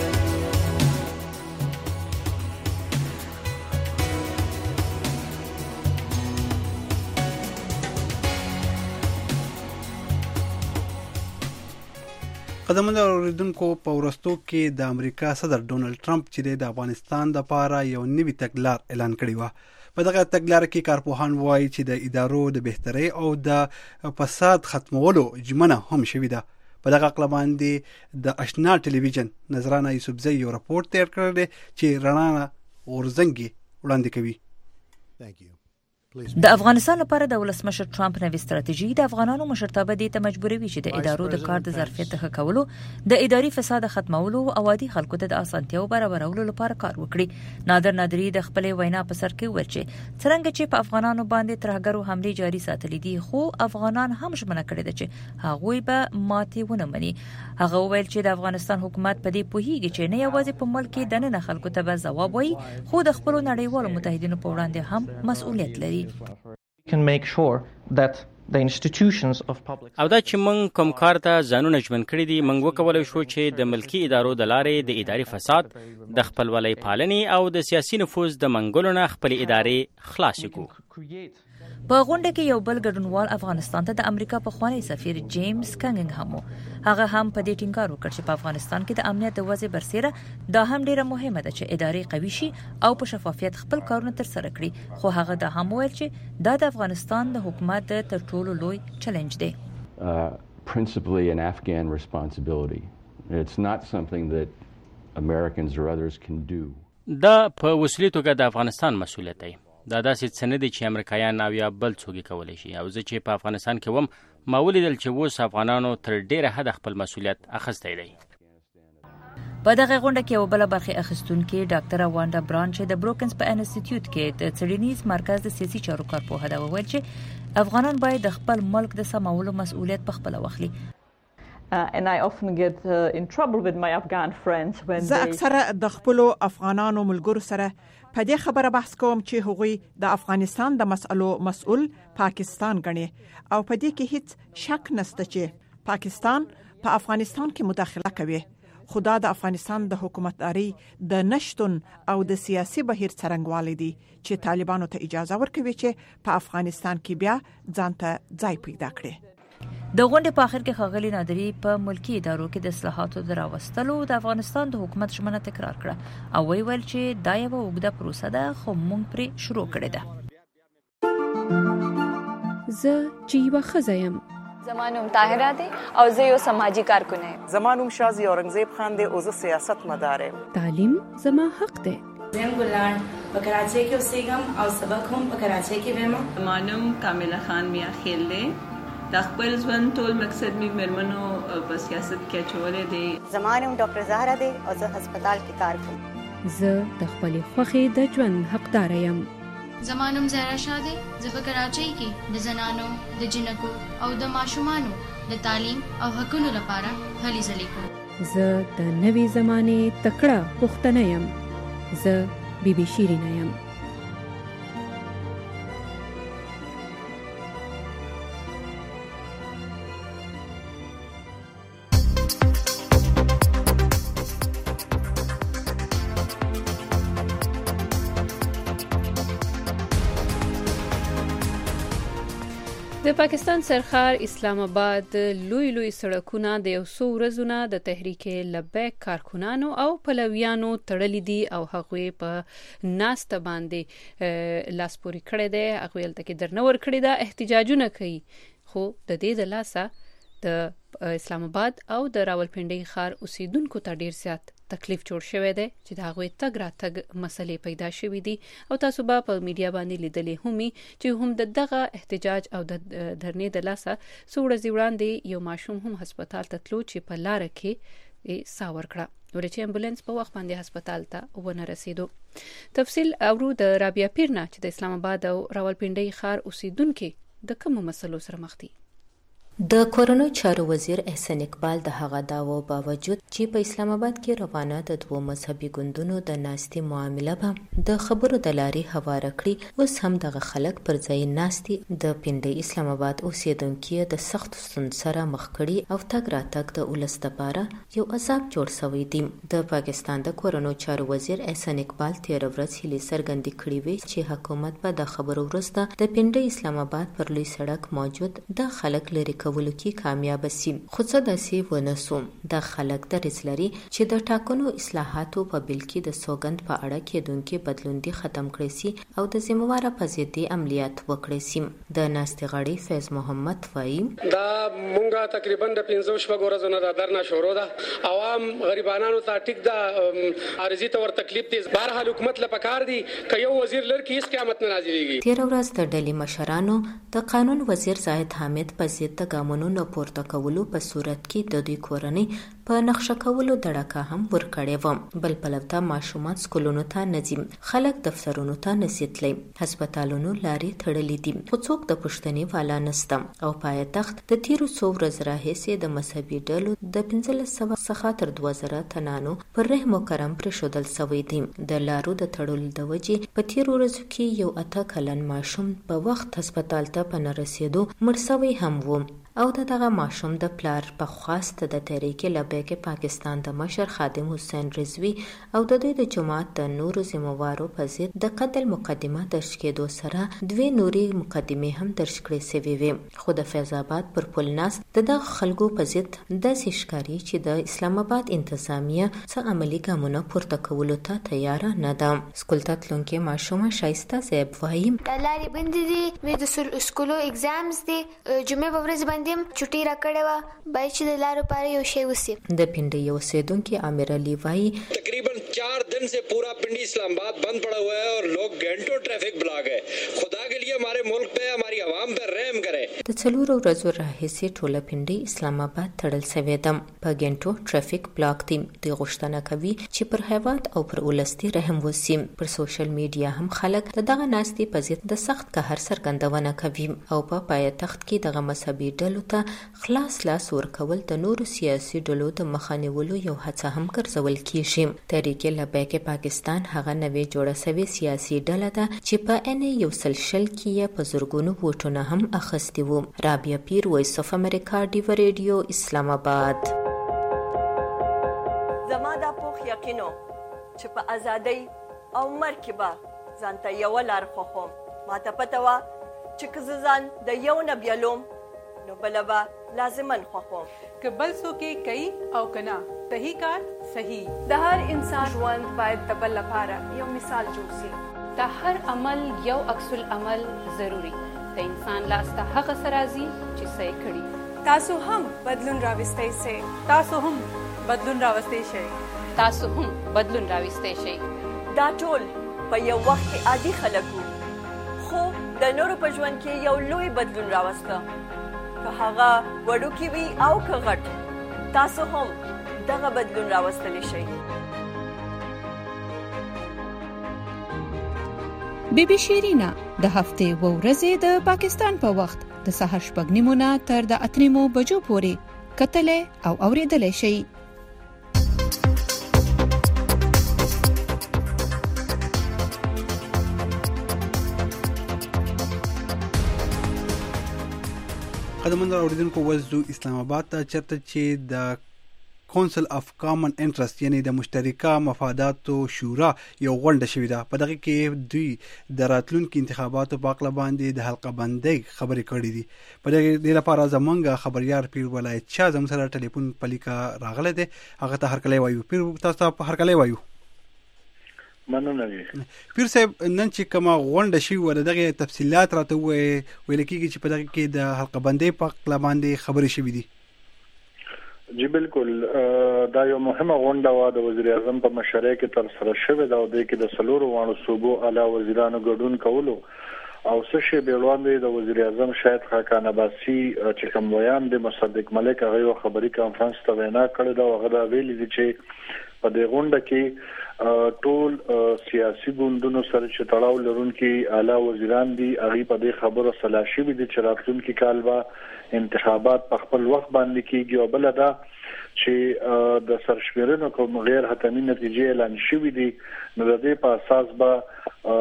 قدمونه اوریدونکو په ورستو کې د امریکا صدر ډونالد ټرمپ چې د افغانستان د لپاره یو نوی تګلار اعلان کړی و په دغه تګلار کې کارپوهان وایي چې د ادارو د بهتري او د فساد ختمولو ژمنه هم شوې ده په دغه اقل باندې د آشنا ټلویزیون نظرانه یوسفزئی یو راپور تیار کړی چې رڼا اورزنګي وړاندې کوي د افغانستان لپاره د ولسمشر ټرمپ نوې ستراتیژي د افغانانو مشرتابه دي ته مجبوروي چې د ادارو د کار د ظرفیت ښه کولو د اداري فساد ختمولو او عادي خلکو ته د اسانتیاو برابرولو لپاره کار وکړي نادر نادری د خپل وینا په سر کې ویل چې څنګه چې په افغانانو باندې ترهګرو حمله جاري ساتلې دي خو افغانان هم ژمنه کړې ده چې هغوی به ماتې ونه مني هغه ویل چې د افغانستان حکومت په دې پوهیږي چې نه یوازې په ملک کې د نه خلکو ته به ځواب وایي خو د خپل نړیوالو متحدینو په وړاندې هم مسؤلیت لري can make sure that the institutions of public او دا چې موږ کوم کار ته ځانونه ژمن کړی دي موږ وکولای شو چې د ملکی ادارو د لارې د اداري فساد د خپلولۍ پالنې او د سیاسي نفوذ د منګولو نه خپل ادارې خلاص کړو په غونډه کې یو بل ګډونوال افغانستان ته د امریکا په خوانی سفیر جیمز کنګنګهم هغه هم په دې ټینګار وکړ چې په افغانستان کې د امنیت د وضع برسېره دا هم ډیره مهمه ده چې ادارې قوي شي او په شفافیت خپل کارونه تر سره کړي خو هغه دا هم ویل چې دا د افغانستان د حکومت تر ټولو لوی چیلنج دی principally an Afghan responsibility it's not something that Americans or others can do دا په وسیله توګه د افغانستان مسؤلیت دی دا داسې څه نه دي چې امریکایان او یا بل څوک کولی شي او زه چې په افغانستان کې وم ما ولیدل چې اوس افغانانو تر ډیره حد خپل مسؤلیت اخیستی دی په دغه غونډه کې یو بل برخه اخیستونکو ډاکټر واندا بران چې د بروکنز په انسټیټیوټ کې د څېړنیز مرکز د سیاسي چارو کارپوه ده وویل چې افغانان باید د خپل ملک د سمولو مسؤلیت په خپل واخلي Uh, and I often get uh, in trouble with my Afghan friends when they... زه اکثره د خپل افغانانو ملګرو سره په دې خبره بحث کوم چې هغوی د افغانستان د مسألو مسؤل پاکستان غني او په دې کې هیڅ شک نشته چې پاکستان په افغانستان کې مداخله کوي خدا د افغانستان د حکومتداري د نشټون او د سیاسي بهیر څرنګوالي دي چې طالبانو ته اجازه ورکوي چې په افغانستان کې بیا ځانته ځای پیدا کړي د غونډې په اخر کې ښاغلي نادری په ملکی ادارو کې د اصلاحاتو د راوستلو د افغانستان د حکومت ژمنه تکرار کړه او وی ویل چې دا یو اوږده پروسه ده خو موږ پرې شروع کړې ده زه چې یوه ښځه یم زما نوم طاهره دی او زه یو سماجي کارکن یم زما نوم شازي اورنګزیب خان دی او زه سیاست مدار یم تعلیم زما حق دی زم ګلان په کراچۍ کې اوسېږم او سبق هم په کراچۍ کې وایم زما نوم کامله خان میا خیل دی د خپل ژوند ټول مقصد می مرمنو په سیاست کې چولې دی زما نوم ډاکټر زهرا دی او زه هسپتال کې کار کوم زه د خپل خوښې د ژوند حقدار یم زما نوم زهرا شاه دی زه په کراچۍ کې د زنانو د جنکو او د ماشومانو د تعلیم او حقوقو لپاره هلې ځلې کوم زه د نوې زمانې تکړه پښتنه یم زه بیبي شیرینه یم د پاکستان سرخار اسلام آباد لوی لوی سړکونه د یو څو ورځو نه د تحریک لبیک کارکونانو او پلویانو تړلې دي او هغوی په ناسته باندې لاس پورې کړی دی، هغوی هلته کې درنور کړی ده، احتجاجونه کوي. خو د دې د لاسه د اسلام آباد او د راولپنډۍ ښار اوسیدونکو ته ډیر زیات تکلیف جوړ شوی دی چې د هغوی تګ راتګ مسلې پیدا شوې دي او تاسو به په میډیا باندې لیدلې همي چې هم د دغه احتجاج او د درنې د لاسه څو ورځې وړاندې یو ماشوم هم هسپتال ته تلو چې په لاره کې ساه ورکړه ولې چې امبولانس په وخت باندې هسپتال ته ونه رسیدو. تفصیل اورو د رابعه پیر نه چې د اسلام آباد او راولپنډۍ ښار اوسیدونکو د کوم مسلو سره مخ دي. د کورنۍ چارو وزیر احسان اقبال د هغه داوو باوجود چې په اسلام آباد کې روانه د دوه مذهبي ګوندونو د ناستي معامله به د خبرو د لارې هواره کړي، اوس هم دغه خلک پر ځای ناستي د پنډۍ اسلام آباد اوسیدونکو د سخت ستونزو سره مخ کړي او تګ راتګ د ولس لپاره یو عذاب جوړ شوی دی. د پاکستان د کورنۍ چارو وزیر احسان اقبال تیر ورځ هلي څرګندې کړې وې چې حکومت به د خبرو وروسته د پنډۍ اسلام آباد پر لوی سړک موجود د خلک لري کولو کې کامیاب شي، خو څه داسې ونه سو. د خلک درس لري چې د ټاکنو اصلاحاتو په بل کې د سوګند په اړه کېدونکې بدلون دي ختم کړي سي او د ذمہواره په ضد عملیات وکړي سي. د ناستې غړي فیض محمد وایي دا مونږه تقریبا د پنځه شپږ ورځې نه د درنه شروع ده، عوام غریبانو ته ټیک ده عارضی تور تکلیف دي، بهر حال حکومت لپاره دي ک یو وزیر لر کې هیڅ قیامت نه نازلېږي. تیر ورځ د ډلې مشرانو د قانون وزیر زاهد حامد په ضد قانونو نه پورته کولو په صورت کې د دوی کورنۍ په نقشه کولو دړکه هم ورکړې و. بل پلوته ماشومان سکولونو ته نځي، خلک دفترونو ته نسیتلی، هسپتالونو لارې تړلې دي، خو څوک د پښتنې والا نسته او پایتخت د تیرو څو ورځې راهیسې د مذهبي ډلو د پنځلس سوه څخه تر دوه زره تنانو پر رحم و کرم پرېښودل شوی دی. د لارو د تړلو د وجې په تیرو ورځو کې یو اته کلن ماشوم په وخت هسپتال ته په نه رسېدو مړ شوی هم و او د دغه ماشوم د پلار په خواست د تحریک لبیک پاکستان د مشر خادم حسین رضوی او د دوی د جماعت د نورو ذمہوارو په ضد د قتل مقدمه درج کېدو سره دوی نوري مقدمې هم درج کړې شوې وې. خو د فیض آباد پر پل ناست د دغه خلکو په ضد داسې ښکاري چې د اسلام آباد انتظامیه څه عملي ګامونه پورته کولو ته تیاره نه ده. سکول ته تلونکې ماشومه شایسته صاحب وایي د لارې بندې دي، مې د سکولو اگزامز دي، جمعې په ورځ باندې چټي راکړې و باید چې د لارو لپاره یو شی وسی. د پنډۍ اوسیدونکو عامر علي وایي تقریبا चार दिन से पूरा पिंडी इस्लामाबाद बंद पड़ा हुआ है और लोग घंटों ट्रैफिक ब्लॉक है. खुदा के लिए हमारे मुल्क पे हमारी आवाम पे रहम करे. د څلورو ورځو راهیسې ټوله پنډۍ اسلام آباد تړل شوې ده، په ګنټو ټرافیک بلاک دي. دوی غوښتنه کوي چې پر هیواد او پر ولستي رحم وسی. پر سوشل میډیا هم خلک د دغه ناستي په ضد د سخت قهر څرګندونه کوي او په پایتخت کې دغه مذهبي ډلو ته خلاص لاس ورکول د نورو سیاسي ډلو د مخانیولو یو هڅه هم ګرځول کیږي. تحریک لبیک پاکستان هغه نوې جوړه شوې سیاسي ډله ده چې په ان یو سل شل کې په زرګونو ووټونه هم اخیستي وو. رابعه پیر، وایس اف امریکا، ډیو ریډیو، اسلام آباد. زما دا پوخ یقینو چې په ازادۍ او مرګ کې به ځانته یوه لار خوښوم. ماته پته وه چې که زه ځان د یو نه بیلوم نو بله به لازماً خوښوم. که بل څوک یې کوي او که نه، صحیح کار صحیح. د هر انسان ژوند باید د بل لپاره یو مثال جوړ شي. د هر عمل یو عکس العمل ضروری. د انسان لاس ته هغه څه راځي چې څه یې کړي. تاسو هم بدلون راوستی شئ. تاسو هم بدلون راوستی شئ. تاسو هم بدلون راوستی شئ. دا ټول په یو وخت کې عادي خلک وو، خو د نورو په ژوند کې یو لوی بدلون راوسته. که هغه وړوکی وي او که غټ، تاسو هم دغه بدلون راوستلی شئ. بی بی شیرینا د هفتې و ورځې د پاکستان په وخت د سهار شپږ نیمو نه تر د اته نیمو بجو پورې کتلې او اوریدلې شئ. قدمن اوریدونکو وزو اسلام آباد ته چرته چې د کونسل اف کامن انټرست یعنی د مشترکه مفاداتو شورا یو غونډه شوې ده. په دغه کې دوی د راتلونکو انتخاباتو په اړه باندې د حلقه بندۍ خبرې کړې دي. په دې لپاره زمونږ خبريار پیر ولایت شاه زموږ سره ټلیفون پلیکا راغله ده. هغه ته هرکلی وایو. پیر تاسو ته هرکلی وایو. مننه. پیر صاحب نن چې کومه غونډه شي ول دغه تفصيلات راته ویل کېږي چې په دغه کې د حلقه بندۍ په اړه باندې خبرې شوې دي. جی بالکل دا یو مهمه غونډه و د وزیر اعظم په مشرۍ کې تر سره شوې ده او د کې د سلورو وانه صوبو اعلی وزیرانو ګډون کولو او څه شی به وړاندې د وزیر اعظم شاهد خاقان عباسي چې کوم بیان د مصدق ملک هغه یو خبري کانفرنس ته وینا کړې ده او هغه ویلي دي چې په دې غونډه کې ټول سیاسي ګوندونو سره چې تړاو لرونکي اعلی وزیران دي هغه په دې خبره صلاح شي دي چې راتلونکي کال به انتخابات په خپل وخت باندې کیږي او بل دا چې د سرشمیرنو کوم غیر حتمی نتیجې اعلان شوې دي نو د دې په اساس به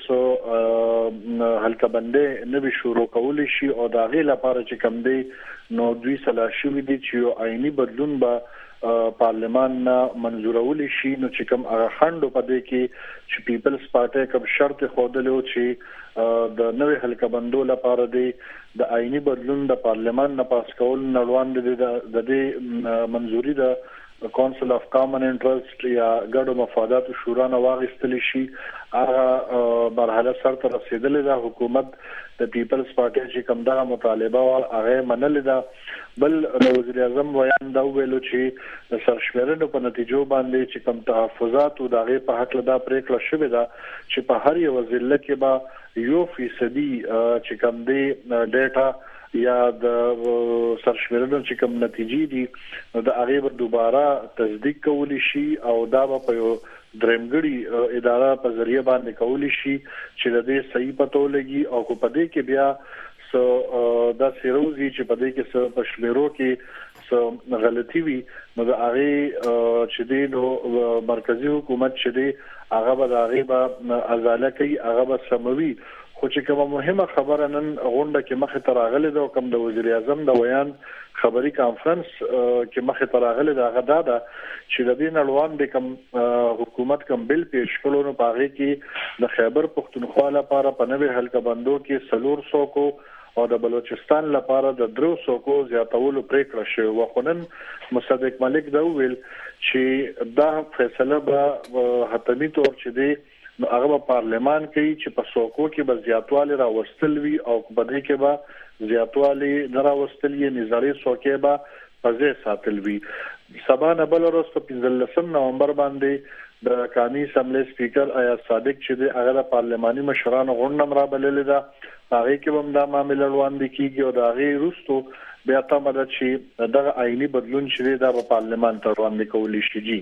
اوس حلقه بندۍ نوي شروع کول شي او دا غي لپاره چې کوم دی نو دوی صلاح شوې دي چې یو آئینی بدلون به پارلمان نه منزورول شي نو چې کوم هغه خندو په دې کې چې پیپلز پارټي کوم شرط خوده چې د نوې حلقه بندو لپاره دی د آئینی بدلون د پارلمان نه پاس کول نړوان د دې منزوري د کونسل اف کامن انټرست یا ګډو مفاداتو شورا نه واغستل شي. هغه مرحله سره ته رسیدلې ده. حکومت د پیپلز پارټي چې کوم دا مطالبه هغه منلې ده. بل د وزیر اعظم بیان دا ویلو چې د سرشمیرنو په نتیجو باندې چې کوم تحفظات او دغه په حق له دا پریکړه شوې ده چې په هر یو ضلع کې به یو فیصدي چې کوم دی ډیټا یا د سرشمیرنو چې کوم نتیجې دي د هغه به دوباره تصدیق کولی شي او دا به په یو درېمګړي اداره په ذریعہ باندې کولی شي چې د دې صحیح پتو لګي او کو پدې کې بیا سو دا سیروزي چې پدې کې سو په شمیرو کې سو غلطي وي نو د هغه چې د مرکزی حکومت چې دی هغه به د هغه به ازاله کوي هغه به سموي. خو چې کومه مهمه خبره نن غونډه کې مخه تراغله ده کوم د وزیر اعظم د ویان خبري کانفرنس کې مخه تراغله ده هغه دا ده چې د دې نړوان د کوم حکومت کوم بل پیش کولو په هغه کې د خیبر پختونخوا لپاره په نوې حلقه بندو کې سلور سو کو او د بلوچستان لپاره د درو سو کو زیاتولو پریکړه شوه. وخونن مصدق ملک دا ویل چې دا فیصله به حتمی تور چې دی نو هغه پارلمان کوي چې په سوکو کې به زیاتوالی راوستل وي او په دې کې به زیاتوالی نه راوستل یې نظری سوکې به پځې ساتل وي. سبا نه بل ورځ په پنځلسم نومبر باندې د قومي اسمبلی سپیکر آیا صادق چې د هغه پارلماني مشرانو غونډه مرابللې ده هغه کې هم دا معاملې روان دي کیږي او دا غي روستو بیا ته مدد شي دغه آئینی بدلون چې دا په پارلمان ته روان دي کولی شي. جی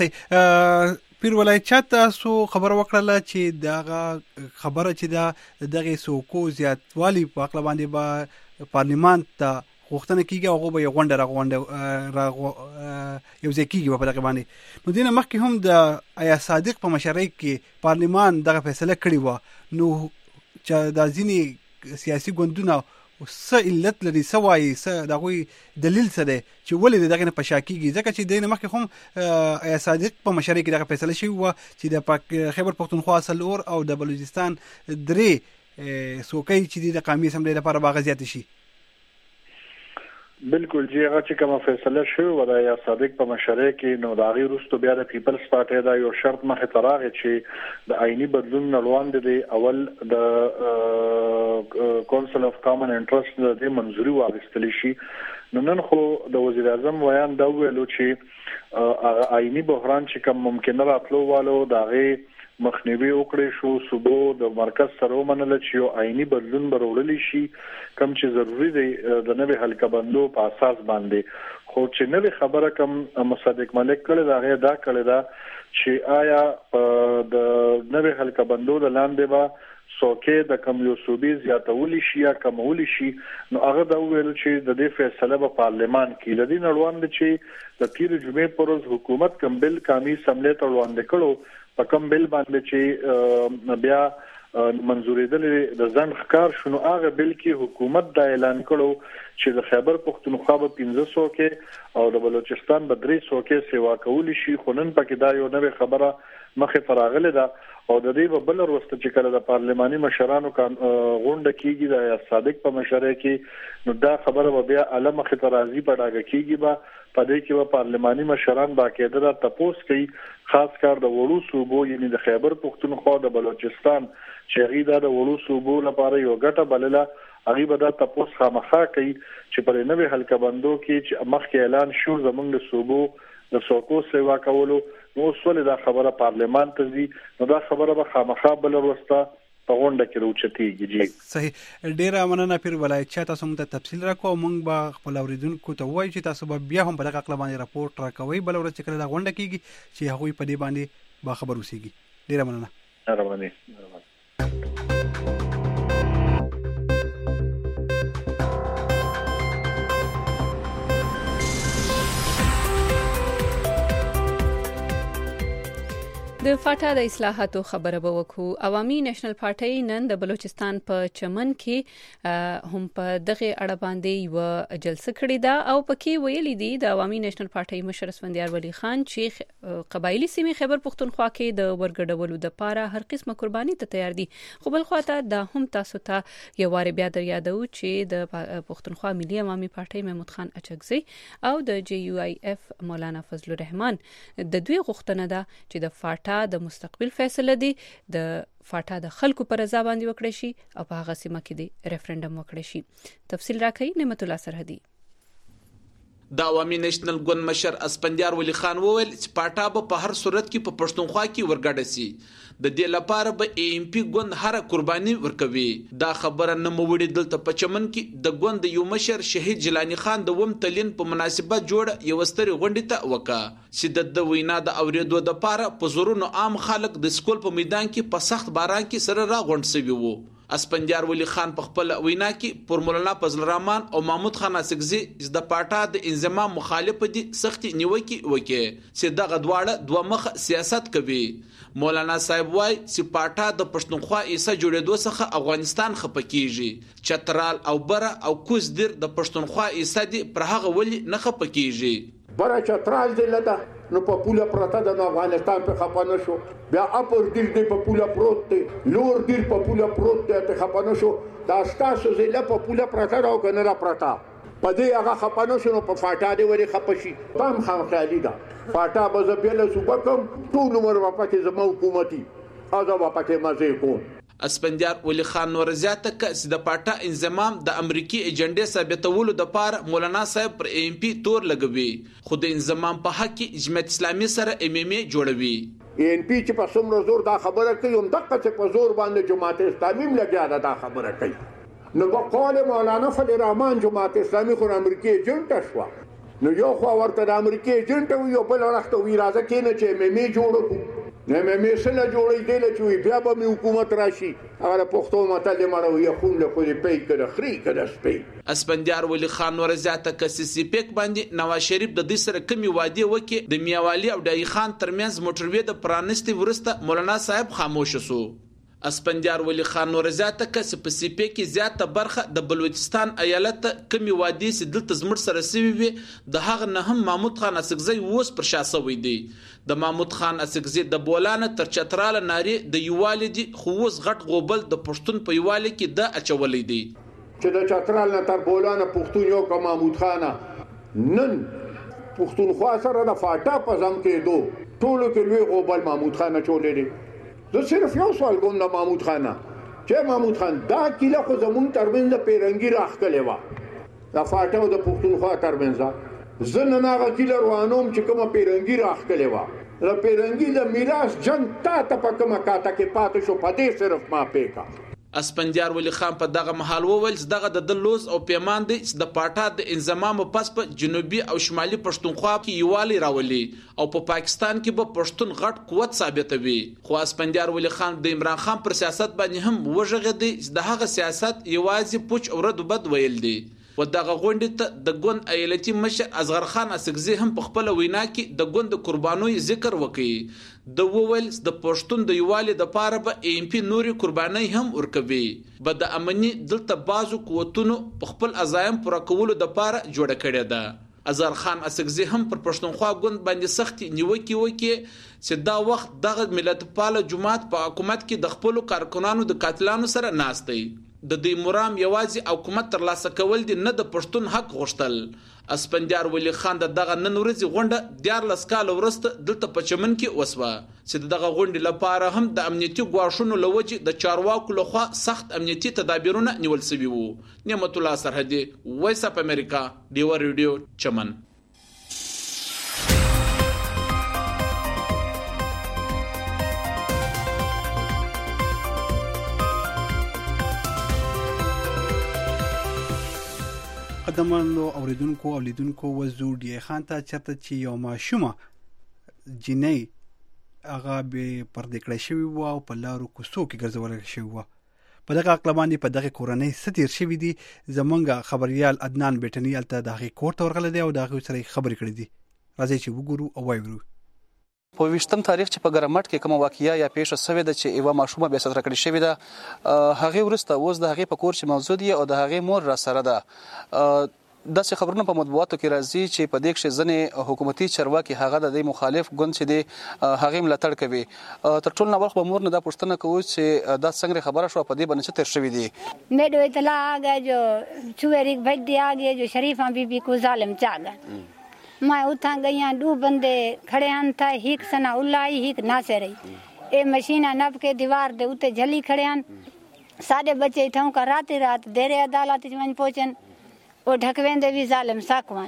صحیح. پیر ولایت تاسو خبر وکړه چې دغه خبره چې دا دغه سوکو زیاتوالی په اړه باندې با پارلمان ته غوښتنه کیږي او به غونډه راغونډه را یو ځکیږي په دغه باندې نو دینه مخکې هم د آیا صادق په مشرۍ کې پارلمان دغه فیصله کړې و نو چې د ځینی سیاسي ګوندونو څه علت لري څه وایي څه دغه دلیل څه دی چې ولې دغه نه پشاکیږي ځکه چې دینه مخکې هم آیا صادق په مشرۍ کې دغه فیصله شوی و چې د خیبر پختونخوا سلور او د بلوچستان درې سوکۍ چې د قومي اسمبلی لپاره باغزيات شي. بالکل جی هغه چې کومه فیصله شوه ولای یا صادق په مشرۍ کې نو دا غي روستو بیا د پیپلز پارټي دا یو شرط مخه تراغه چې د آئینی بدلون نړوان دي اول د کونسل اف کامن انټرست د منزوري واغستل شي. نو نن خو د وزیر اعظم بیان دا ویلو چې آئینی بحران چې کوم ممکن راتلو والو دا غي مخنیوي وکړي شو صوبو د مرکز سره ومنل چې یو آئینی بدلون بروللی شي کوم چې ضروری دی د نوې حلقه بندو په اساس باندې. خو چې نوې خبره کوم مصدق ملک کړي دا غي دا کړي دا چې آیا د نوې حلقه بندو د لاندې با سوکې د کم یو صوبې زیاتول شي یا کمول شي نو هغه دا ویل چې د دې فیصله په پارلمان کې لدی نړوان دي چې د تیر جمعې پر ورځ حکومت کوم بل قومي اسمبلی ته وړاندې کړو په کوم بل باندې چې بیا منزورېدل د ځن ښکار شنو هغه بل کې حکومت دا اعلان کړو چې د خیبر پختونخوا په پنځه سوه کې او د بلوچستان په درې سوه کې سیوا کول شي. خو نن پکې دا یو نوې خبره مخې فراغله ده او د دې په بل وروسته چې کله د پارلماني مشرانو غونډه کیږي د صادق په مشره کې نو دا خبره به بیا علامه خطرازي په ډاګه کیږي به په دې کې به پارلماني مشران باقاعده د تپوس کوي خاص کار د وړو صوبو یعنی د خیبر پختونخوا د بلوچستان چې غیدا د وړو صوبو لپاره یو ګټه بلله هغه به دا تپوس خامخا کوي چې پر نوې حلقه بندو کې چې مخکې اعلان شو زمونږ د صوبو د سوکو سیوا کولو نو سولې دا خبره پارلمان ته ځي نو دا خبره به خامخا بل وروسته په غونډه کې راوچتيږي. صحیح ډیره مننه پیر ولایت چې تاسو موږ ته تفصیل راکو موږ به خپل اوریدونکو ته وایو چې تاسو به بیا هم په دغه خپل باندې راپورټ راکوي بل ورځ چې کله دا غونډه کیږي چې هغه په دې باندې با خبر اوسېږي. ډیره مننه. مهرباني. د فاټا د اصلاحاتو خبره به وکړو. عوامي نېشنل پارټي نن د بلوچستان په چمن کې هم په دغه اړه باندې یو جلسه کړې ده او پکې ویلي دي د عوامي نېشنل پارټي مشر اسفندیار ولی خان چې قبایلی سیمې خیبر پختونخوا کې د ورګډولو د پاره هر قسمه قرباني ته تیار دي. خو بل خواته دا هم تاسو ته یو واره بیا در یادو چې د پختونخوا ملي عوامي پارټي محمود خان اچکزي او د جی یو آی اف مولانا فضل الرحمن د دوی غوښتنه ده چې د فاټا د مستقبل فیصله دي د فاټا د خلکو پر رضا باندې وکړي شي او په هغه سیمه کې د ریفرندم وکړي شي. تفصیل راکړي نعمت الله سرحدي. د عوامي نېشنل ګوند مشر اسفندیار ولی خان وویل چې پاټا به په هر صورت کې په پښتونخوا کې ورګډه سي. د دې لپاره به ای ایم پی ګوند هر قرباني ورکوي. دا خبره نه موړي دلته په چمن کې د ګوند یو مشر شهید جیلانی خان د وم تلین په مناسبت جوړ یو ستري غونډه ته وکا چې د وینا د اوریدو د لپاره په زورونو عام خلک د سکول په میدان کې په سخت باران کې سره را غونډ سوي وو. اسفندیار ولی خان په خپل وینا کې پر مولانا فضل الرحمن او محمود خان اڅکزي د پاټا د انضمام مخالف دي سختي نیوکه وکړي چې دغه دواړه دوه مخ سیاست کوي. مولانا صاحب وای چې پاټا د پښتونخوا ایسه جوړېدو څخه افغانستان خپکیږي. چترال او بره او کوز دیر د پښتونخوا ایسه دي پر هغه ولی نه خپکیږي. بره چترال دی لدا نو په پوله پرته د افغانستان په خپانه شو بیا اپر دیر دی په پوله پروت دی لور دیر په پوله پروت دی ته خپانه شو دا ستاسو زله په پوله پرته راو کنه را پرته په دې هغه خپانه شو په فاټا دی وری خپشي تام خام خیالي دا فاټا به زبېله صوبه کوم ټول عمر په زمو حکومتي اځه په کې مزه کوم. اسفندیار ولی خان نور زیاته ک د پاټا انضمام د امریکای ایجنډې ثابتولو د پاره مولانا صاحب پر ام پی تور لګوي خو د انضمام په حق کې جماعت اسلامي سره ام ام ای جوړوي. ان پی چې په څومره زور دا خبره کوي هم دغه چې په زور باندې جماعت اسلامي لګیا دا, دا خبره کوي نو په قول مولانا فضل الرحمن جماعت اسلامي خو امریکای ایجنټ شو نو یو خو ورته د امریکای ایجنټ یو بل راځته وی راځه کینه چې ام ام ای جوړو نه مې مې سره جوړې دی چې بیا به مې حکومت راشي هغه پښتو متل مړو یې خون له خو دې پې کړه خري کړه سپې. اسفندیار ولی خان ور زیاته کسي پیک باندې نواز شریف د دې سره کمی وادي وکي د میاوالي او ډای خان ترمنځ موټروي د پرانستي ورسته مولانا صاحب خاموش شو. اسفندیار ولی خان نور زیاته کس په سی پی کې زیاته برخه د بلوچستان ایالت کمی وادي سي دلته زمر سره سوي وي د هغه نه هم محمود خان اڅکزي ووس پر شاسه وي دي. د محمود خان اڅکزي د بولانه تر چترال ناری د یوالدي خووس غټ غوبل د پښتون په یوالي کې د اچولې دي چې د چترال نه تر بولانه پښتون یو کا محمود خان نن پښتونخوا سره د فاټا په ځم کې دو ټولو کې لوی غوبل محمود خان چولې دي. زه صرف یو سوال کوم د محمود خان چې محمود خان دا کله خو زمون ترمنځ پیرنګي راخلې و دا فاټو د پښتونخوا ترمنځ زه نه هغه کله روانوم چې کومه پیرنګي راخلې و د پیرنګي د میراث جنگ تا ته په کومه کاته کې پاتې شو پدې صرف ما پیکا. اسفندیار ولی خان په دغه محل وویل چې دغه د دلوز او پیمان دي چې د پاټا د انضمام پس په جنوبي او شمالي پښتونخوا کې یوالي راولي او په پا پاکستان کې به پښتون غټ قوت ثابتوي. خو اسفندیار ولی خان د عمران خان پر سیاست باندې هم وژغه دي چې دغه سیاست یوازې پوچ او رد بد ویل دي. و دغه غونډه ته د ګوند ایالتي مشر اصغر خان اڅکزي هم په خپل وینا کې د ګوند قربانوي ذکر وکړي. د وویل د پښتون د یووالي د پاره به ای ام پی نوري قرباني هم ورکوي به د امني دلته بازو قوتونو په خپل عزایم پوره کولو د پاره جوړه کړې ده. ازار خان اسکزي هم پر پښتونخوا ګوند باندې سخت نیوکي وکي چې دا وخت دغه ملت پاله جماعت په حکومت کې د خپل کارکونانو د قاتلانو سره ناستي. د دې مرام یوازې حکومت تر لاسه کول دي نه د پښتون حق غوښتل. اسپندیار ولی خان د دغه نن ورځې غونډه دیارلس کاله وروسته دلته په چمن کې وسوه چې دغه غونډې لپاره هم د امنیتي ګواښونو له وجې د چارواکو لخوا سخت امنیتي تدابیرونه نیول شوي وو. نعمت الله سرحدي، وایس اف امریکا، ډیوه ریډیو، چمن. قدمانو اوریدونکو او لیدونکو وزو ډی خان ته چرته چې یو ماشومه جنې هغه به پردې کړی شوی و او په لارو کوڅو کې ګرځول شوی و. په دغه عقل باندې په دغه کورنۍ ستیر شوی دي. زمونږ خبريال عدنان بیٹنی الته دغه کور ته ورغله دی او دغه سره خبرې کړې دي. راځي چې وګورو او وایو. په ویشتم تاریخ چې په ګرمټ کې کوم واقعیا یا پیښه شوې ده چې یو ماشومه به ستر کړی شوی ده، هغه ورسته اوس د هغه په کور چې موجود دی او د هغه مور را سره ده. داسې خبرونه په مطبوعاتو کې راځي چې په دې کې ځنې حکومتي چارواکي هغه د مخالف ګوند چې دی هغه ملاتړ کوي. تر ټولو نو وخت به مور نه دا پوښتنه کوي چې دا څنګه خبره شو، په دې باندې څه تر شوی دی. میرے اطلاع آ گیا جو چوری بھج دیا گیا جو شریفہ بی بی کو ظالم چاگا میں اتھا گئی دو بندے کھڑے ہن تھا ہیک سنا الائی ہیک ناسے رہی اے مشینہ نب کے دیوار دے اتے جھلی کھڑے ہن ساڈے بچے ٹھاؤں کا رات رات دیرے عدالت وچ پہنچن او ډکوین دی ظالم ساکوان.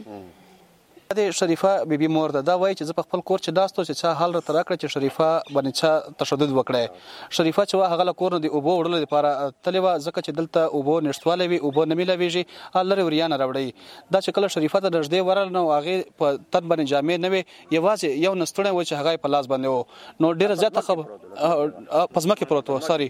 د شریفه بیبي مور ده دا وایي چې زه په خپل کور چې داستو چې چا حال را تر کړ چې شریفه باندې چا تشدد وکړي. شریفه چې هغه له کور نه دی اوبو وړل لپاره تلوا ځکه چې دلته اوبو نشټواله وي اوبو نه ملويږي الله وريان راوړي. دا چې کله شریفه ته نږدې ورل نو هغه په تن باندې جامې نه وي، یوازې یو نستړی و چې هغه په لاس باندې و. نو ډیره زیاته خبر پزما کې پروت و سوري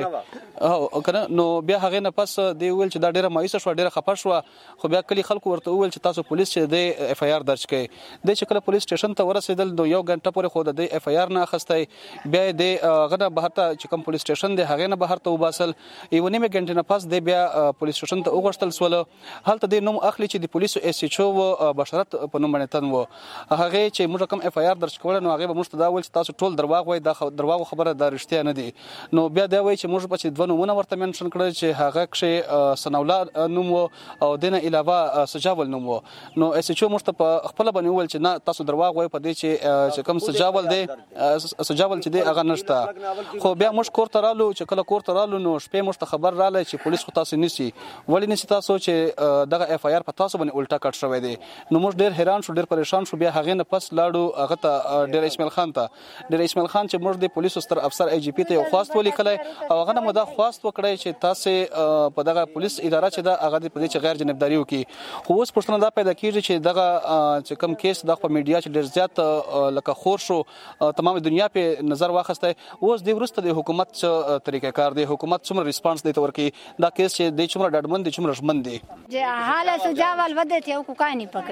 وبخښئ او کنه. نو بیا هغه نه پس دی ویل چې دا ډیره مایوسه شو، ډیره خپه شو. خو بیا کلی خلکو ورته ویل چې تاسو پولیس چې د اف آی آر درج کړئ. د چې کله پولیس سټیشن ته ورسېدل نو یو غنټه پورې خو د اف آی آر نه اخستای، بیا د غنه بهر ته چې کوم پولیس سټیشن دی هغه نه بهر ته وباسل. یو نیمه غنټه نه پاس د بیا پولیس سټیشن ته وغوښتل سول. هلته د نوم اخلي چې د پولیسو اس ایچ او بشرت په نوم باندې تن وو. هغه چې موږ کوم اف آی آر درج کول نو هغه به موږ ته دا ویل چې تاسو ټول درواغ وایي، دا درواغ خبره دا رښتیا نه دي. نو بیا دا وایي چې موږ په چې دوه نومونه ورته منشن کړل چې هغه کې سنولا نوم او دنه علاوه سجاول نوم وو. نو اس ایچ او موږ ته په خپل باندې ویل چې نه تاسو درواغ وایي په دې چې چې کوم سجاول دی سجاول چې دی هغه نشته. خو بیا موږ کور ته رالو، چې کله کور ته رالو نو شپې موږ ته خبر رااله چې پولیس خو تاسو نسی ولې نسی تاسو چې دغه اف آی آر په تاسو باندې الټا کټ شوی دی. نو موږ ډیر حیران شو، ډیر پریشان شو. بیا هغه نه پس لاړو هغه ته ډیر اسماعیل خان ته ډیر اسماعیل خان چې موږ د پولیسو ستر افسر ای جی پی ته خواست ولیکلای او هغه نه مدا خواست وکړی چې تاسو په دغه پولیس اداره چې دا هغه د پدې چې غیر جنبداري وکي. خو اوس پښتنه دا پیدا کیږي چې دغه چې کوم کیس د په میډیا چې ډیر زیات لکه خور شو، تمام دنیا په نظر واخسته. اوس د ورسته د حکومت طریقې کار دی، حکومت څومره ریسپانس دی تور کې دا کیس چې د څومره ډډمن دي څومره ژمن دي. چې حالت سجاول ودے ته کو کای نہیں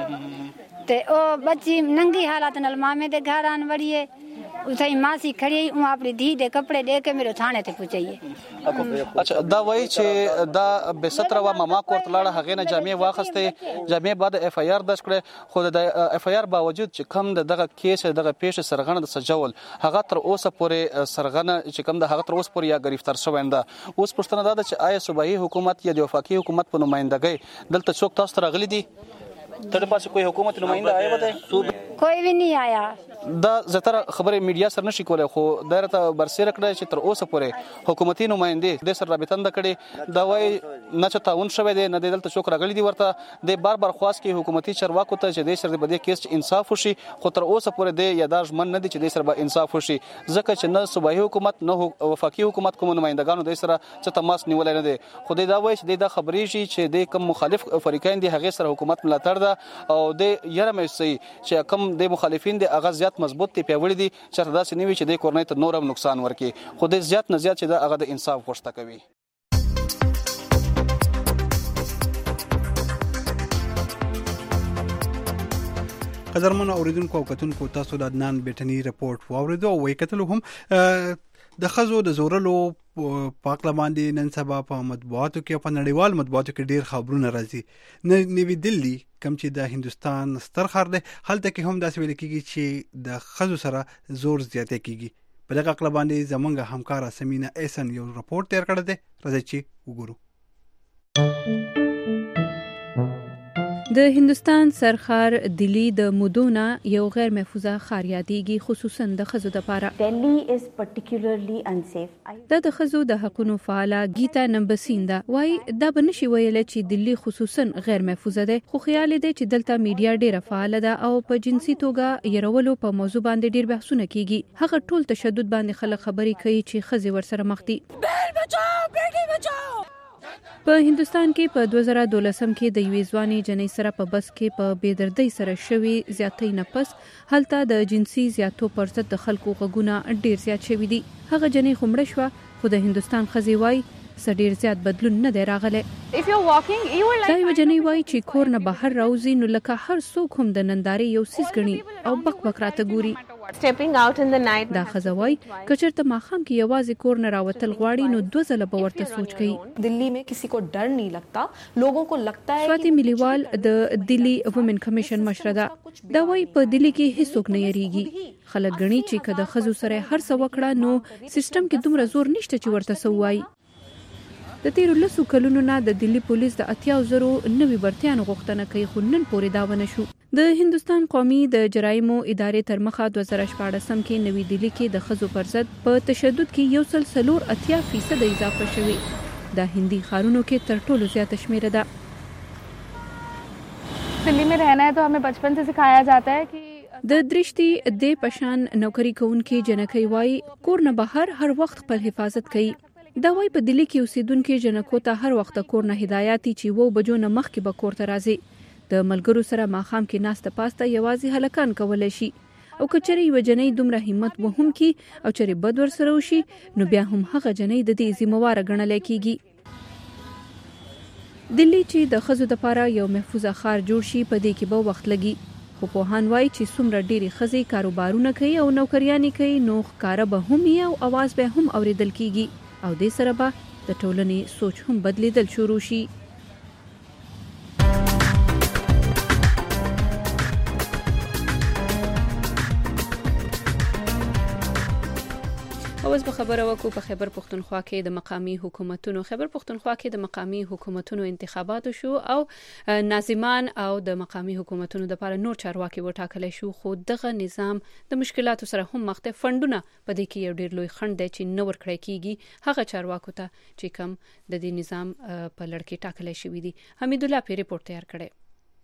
پکڑا تے او بچی ننگی حالت نال مامے دے گھر آن وڑیے उसई मासी खड़ी हूं अपनी धी दे कपड़े दे के मेरो थाने ته پوچایي. اچھا دا وای چې دا به ستر و ماما کوت لاړه هغه نه جامع واخسته، جامع بعد اف آی آر درج کړه. خو د اف آی آر باوجود چې کم دغه کیس دغه پیښه سرغنه د سجاول هغه تر اوسه پورې سرغنه چې کم د هغه تر اوسه پورې یا گرفتار شوی نه. اوس پښتنه دا چې آیا صوبایي حکومت یا د وفاقي حکومت په نمائندګۍ دلته څوک تاسو راغلي دي؟ تر پاسه کوئی حکومت نمائنده آیا وته؟ کوئی بھی نہیں آیا. دا زتر خبره میډیا سره نشي کولای، خو دایره برسره کړی چې تر اوسه پورې حکومتي نمائنده د سر رابطه نه کړي. دا وای نه چې تاون شوه دی نه دلته څوک راغلي دي. ورته د بار بار خواست کې حکومتي چارواکو ته چې د سر د بده کیس انصاف وشي، خو تر اوسه پورې د یاداش من نه دي چې د سر به انصاف وشي، ځکه چې نه صوبایي حکومت نه وفاقي حکومت کوم نمائندګانو د سر چې تماس نیولای نه دي. خو دا وای چې د خبرې شي چې د کم مخالف فریقین دي هغه سره حکومت ملاتړ ده او د یره مې سي چې کم د مخالفین دي هغه زیات مضبوط دي پیوړي دي چې دا سنوي چې د کورنۍ ته نورم نقصان ورکي. خو د زیات نه زیات چې دا هغه د انصاف غوښته کوي. قدرمن اوریدونکو او کتونکو تاسو د عدنان بیٹنی رپورت واوریدو او وکتلو هم د خزو د زورلو پاکله باندې نن سبا په مطبوعاتو کې په نړیوال مطبوعاتو کې ډیر خبرونه راځي. نوی دلی کوم چې د هندستان ستر ښار دی هلته کې هم داسې ویل کېږي چې د خزو سره زور زیاته کېږي. په دغه عقل باندې زمونږ همکار سمینا ایسن یو رپورت تیار کړی دی، راځئ چې وګورو. د هندستان سرخار دلی د مودونه یو غیر محفوظه ښار یادېږي، خصوصا د ښځو دپاره. Delhi is particularly unsafe. دا د ښځو د حقونو فعاله گیتا نمبسین ده وایي دا به نشي ویلی چې دلی خصوصا غیر محفوظه دی، خو خیال دی چې دلته میډیا ډیره فعاله ده او په جنسي توګه یرولو په موضوع باندې ډیر بحثونه کیږي. هغه ټول تشدد باندې خلک خبرې کوي چې ښځې ورسره مخ دي. بیل بچاو بیٹی بچاو. په هندستان کې په دوه زره دولسم کې د یوې ځوانې جنۍ سره په بس کې په بېدردۍ سره شوي زیاتۍ نه پس هلته د جنسي زیاتو پر ضد د خلکو غږونه ډیر زیات شوي دي. هغه جنۍ خو مړه شوه خو د هندستان ښځې وایي څه ډیر زیات بدلون نه دی راغلی. دا یوه جنۍ وایي چې کور نه بهر راوځي نو لکه هر څوک هم د نندارې یو څیز ګڼي او بک بک راته ګوري. دا ښځه وایي که چېرته ماښام کې یوازې کور نه راوتل غواړي نو دوه ځله به ورته سوچ کوي. दिल्ली में किसी को डर नहीं लगता, लोगों को लगता है. سواتی ملیوال د دلی وومن کمیشن مشره ده. دا وایي په دلی کې هیڅوک نه یریږي. خلک ګڼي چې که د ښځو سره هر څه وکړه نو سیستم کې دومره زور نشته چې ورته څه ووایي. د تیرو لسو کلونو نه د دلی پولیس د اتیاو زرو نوي برتیانو غوښتنه کوي خو نن پورې دا ونه شو. د هندستان قومي د جرایمو ادارې تر مخه دوه زره شپاړسم کې نوي دلی کې د ښځو پر ضد په تشدد کې یو سل څلور اتیا فیصد اضافه شوی. دا هندي ښارونو کې تر ټولو زیاته شمیره ده. दिल्ली में रहना है तो हमें बचपन से सिखाया जाता है कि د درشتي د پشان نوکری کوونکي جنکۍ وایي کور نه بهر هر وخت خپل حفاظت کوي. دا وایي په دلی کې اوسیدونکي جنکو ته هر وخت کور نه هدایاتي چې وو بجو نه مخکې به کور ته راځي. د ملګرو سره ماښام کې ناسته پاسته یوازې هلکان کولی شي او که چېرې یوه جنۍ دومره همت وهم کي او چېرې بد ورسره وشي نو بیا هم هغه جنۍ د دې ذمهواره ګڼلی کیږي. دلی چې د ښځو دپاره یو محفوظه ښار جوړ شي په دې کې به وخت لګي، خو پوهان وایي چې څومره ډېرې ښځې کاروبارونه کوي او نوکریانې کوي نو ښکاره به هم وي او اواز به هم اورېدل کیږي او دې سره به د ټولنې سوچ هم بدلیدل شروع شي. اوس به خبره وکړو په خیبر پښتونخوا کې د مقامی حکومتونو خیبر پښتونخوا کې د مقامی حکومتونو انتخابات شو او ناظمان او د مقامی حکومتونو لپاره نور چارواکي وټاکل شو، خو دغه نظام د مشکلاتو سره هم مخ ته. فندونه په دې کې یو ډیر لوی خنډ دی چې نو ورکړی کیږي هغه چارواکو ته چې کم د دې نظام په لړ کې ټاکل شوی دي. حمید الله پی ریپورت تیار کړی.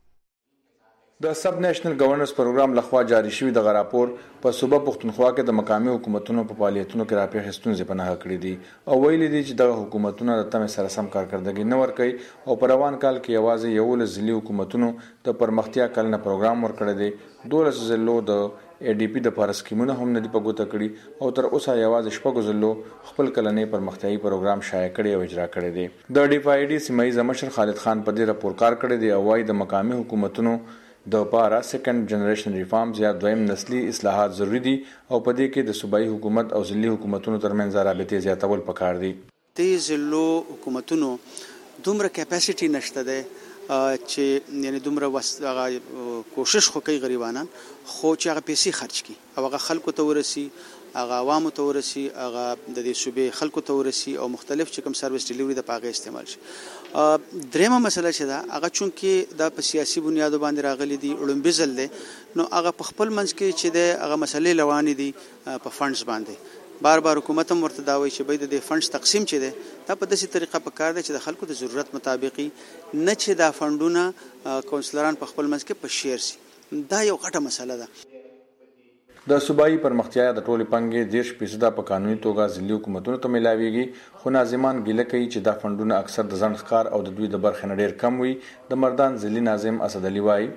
د سب نیشنل گورننس پروګرام لخوا جاری شوی د غراپور په صوبه پښتونخوا کې د مقامی حکومتونو په فعالیتونو کې راپېښ ستونزې پناه کړې دي او ویلي دي چې د حکومتونو د تمې سره سم کارکردګي نه ورکوي او په روان کال کې یوازې یولس ځلي حکومتونو د پرمختیا کلنه پروګرام ورکړی دی. دولس ځلو د ای ډي پی د لپاره سکیمونه هم نه دي په ګوته کړي او تر اوسه یوازې شپږو ځلو خپل کلنې پرمختیایي پروګرام شایع کړی او اجرا کړی دی. د ډي پی ډي سیمه ییز مشر خالد خان په دې راپور کار کړی دی او وايي د مقامی حکومتونو د پاره سیکنډ جنریشن ریفارمز یا دویم نسلی اصلاحات ضروری دي او په دې کې د صوبایي حکومت او ځلي حکومتونو ترمنځ رابطې زیاتول پکار دي. د ځلو حکومتونو دومره کیپاسټي نشته ده چې یعنی دومره کوشش خو کوي غریبانان خو چې هغه پیسې خرج کړي او هغه خلکو ته ورسي، هغه عوامو ته ورسي، هغه د دې صوبې خلکو ته ورسي او مختلف چې کوم سرویس ډیلیوري د پاغه استعمال شي. درېمه مسله چې دا هغه چونکې د په سیاسي بنیادو باندې راغلي دي اړومبي ځل دی نو هغه په خپل منځ کې چې د هغه مسلې لوانې دي په فنډز باندې بار بار حکومت هم ورته دا وایي چې باید د فنډز تقسیم چې دی دا په داسې طریقه په کار دی چې د خلکو د ضرورت مطابقي نه چې دا فنډونه کونسلران په خپل منځ کې په شیر سي. دا یو غټه مسله ده. د صوبایي پرمختیا د ټولې پنګې دیش فیصده په قانوني توګه ځلي حکومتونو ته ملاويږي خو ناظمان ګیله کوي چې دا فنډونه اکثر د ځنډ ښکار او د دوی د برخې نه ډېر کم وي. د مردان ځلي ناظم اسد علي وایي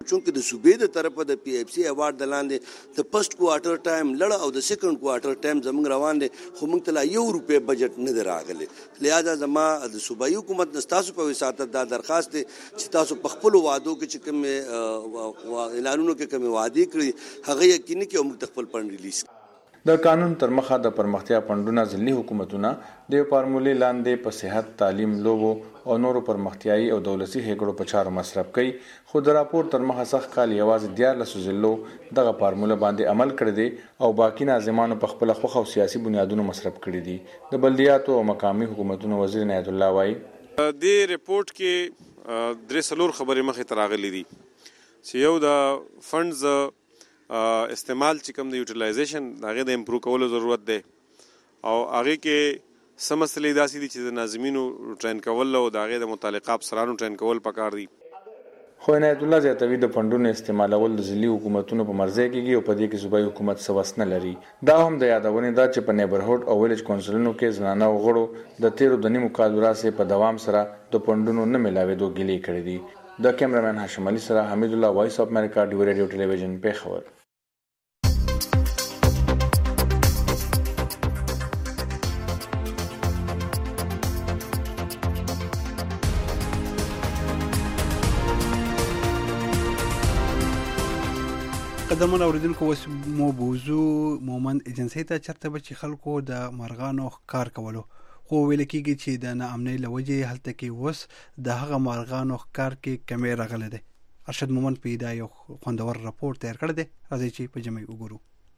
چونکه د صوبې د طرفه د پی ایف سی ایوارډ د لاندې د فرست کوارټر ټایم لړ او د سیکنډ کوارټر ټایم زموږ روان دي خو موږ ته لا یو روپۍ بجټ نه دی راغلی. لہذا زما د صوبایي حکومت نه ستاسو په وساطت دا درخواست دی چې تاسو په خپلو وعدو کې چې کومې اعلانونو کې کومې وعدې کړي هغه یقیني کړي او موږ ته خپل فنډ ریلیز کړي. د قانون تر مخه د پرمختیا فندونه ځلي حکومتونه د فارمولې لاندې په صحت، تعلیم، لوبو او نورو پرمختیایي او دولتي هیګړو په چارو مصرف کوي، خو د راپور تر مخه سخت کال یوازې دیارلس ځلو دغه فارموله باندې عمل کړی دی او باقی ناظمانو په خپل خوخه او سیاسي بنیادونو مصرف کړي دي. د بلدیاتو او مقامی حکومتونو وزیر عنایت الله وایي د ریپورت کې درې څلور خبرې مخې ته راغلي دي چې یو د فنډز استعمال چې کوم د یوټیلایزیشن هغه د امپروو کولو ضرورت دی او هغه کې سم مسلې داسې دي چې د ناظمینو ټرین کول او د هغه د متعلقه افسرانو ټرین کول پکار دي. خو عنایت الله زیاتوي د فندونو استعمالول د ځلي حکومتونو په مرزه کېږي او په دې کې صوبایي حکومت څه وس نه لري. دا هم د یادونې ده چې په نیبرهوډ او ویلج کونسلونو کې زنانه او غړو د تیرو د نیمو کالو راځي په دوام سره د فندونو نه ملاوېدو ګیلې کړې دي. د کیمرامین هاشم علي سره حمید الله، وایس اف امریکا، ډیو ریډیو ټلویزیون، پیښور. قدمونه اوریدونکو اوس مو بوزو مومند ایجنسی ته چرته به چې خلکو د مارغانو ښکار کولو خو ویل کېږي چې د ناامنۍ له وجې هلته کې اوس د هغه مارغانو ښکار کې کمی راغلی دی. ارشد مومند په دا یو خوندور راپور تیار کړی دی، راځئ چې په جمع وګورو.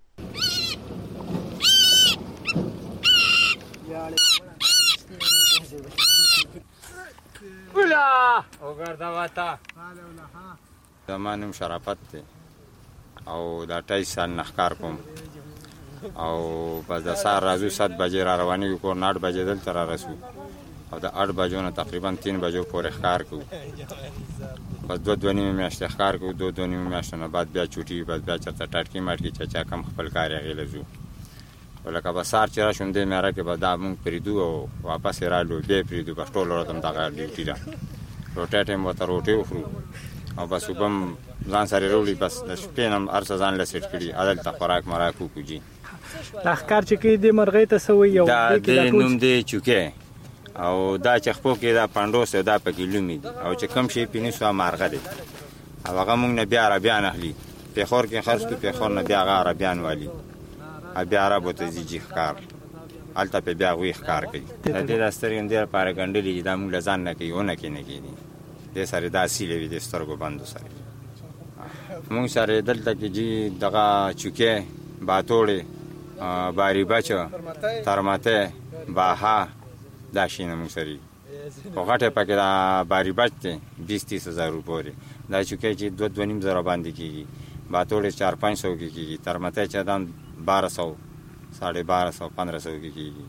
زما نوم شرافت دی او د اټایس سال نه ښکار کوم او بس د سهار راځو سات بجې را روانېږو کور نه اټ بجې دلته را رسو او د اټ بجو نه تقریبا تین بجو پورې ښکار کوو. بس دوه دوه نیمې میاشتې ښکار کوو، دوه دوه نیمې میاشتو نه بعد بیا چوټي وي، بس بیا چېرته ټاټکي ماټکي چا چا کم خپل کار یې هغې له ځو. او لکه به سهار چې راشو دې میاره کې به دا مونږ پرېږدو او واپس یې رالو بیا یې پرېږدو. بس ټول ورځ هم دغه ډیوټي ده، روټۍ ټایم ورته روټۍ وخورو او بس اوبه هم ځان سره راوړي، بس د شپې نه هم هر څه ځان له سیټ کړي، هلته خوراک مراک وکړو. جي دا ښکار چې کوي دې مرغۍ ته څه وایي؟ دا دې نوم دی چوکۍ او دا چې خپو کې دا پنډوس دا پکې لومې دي او چې کوم شی پې نیسو مارغه دی او هغه مونږ نه بیا عربیان اخلي. پېښور کې خرڅ کړو، پېښور نه بیا هغه عربیان والي او بیا عربو ته ځي جي ښکار، هلته پې بیا هغوی ښکار کوي. د دې دا سترګې هم دې لپاره ګنډلې دي، دا مونږ له ځان نه کوي، ونه کې نه کېدي. دې سره دا سیلې وي د سترګو بندو سره. مونږ سره دلته کې جي دغه چوکۍ، باتوړې، باری بچه، ترمته، باها دا شینه مونږ سره خو غټه پکې دا باری بچ دی بیس تیس هزار روپۍ. دا چوکۍ چې دوه دوه نیم زره باندې کېږي، باتوړې چار پنځ سو کې کېږي، ترمته چې دا بارہ سو ساڑھے بارہ سو پندرہ سو کې کېږي.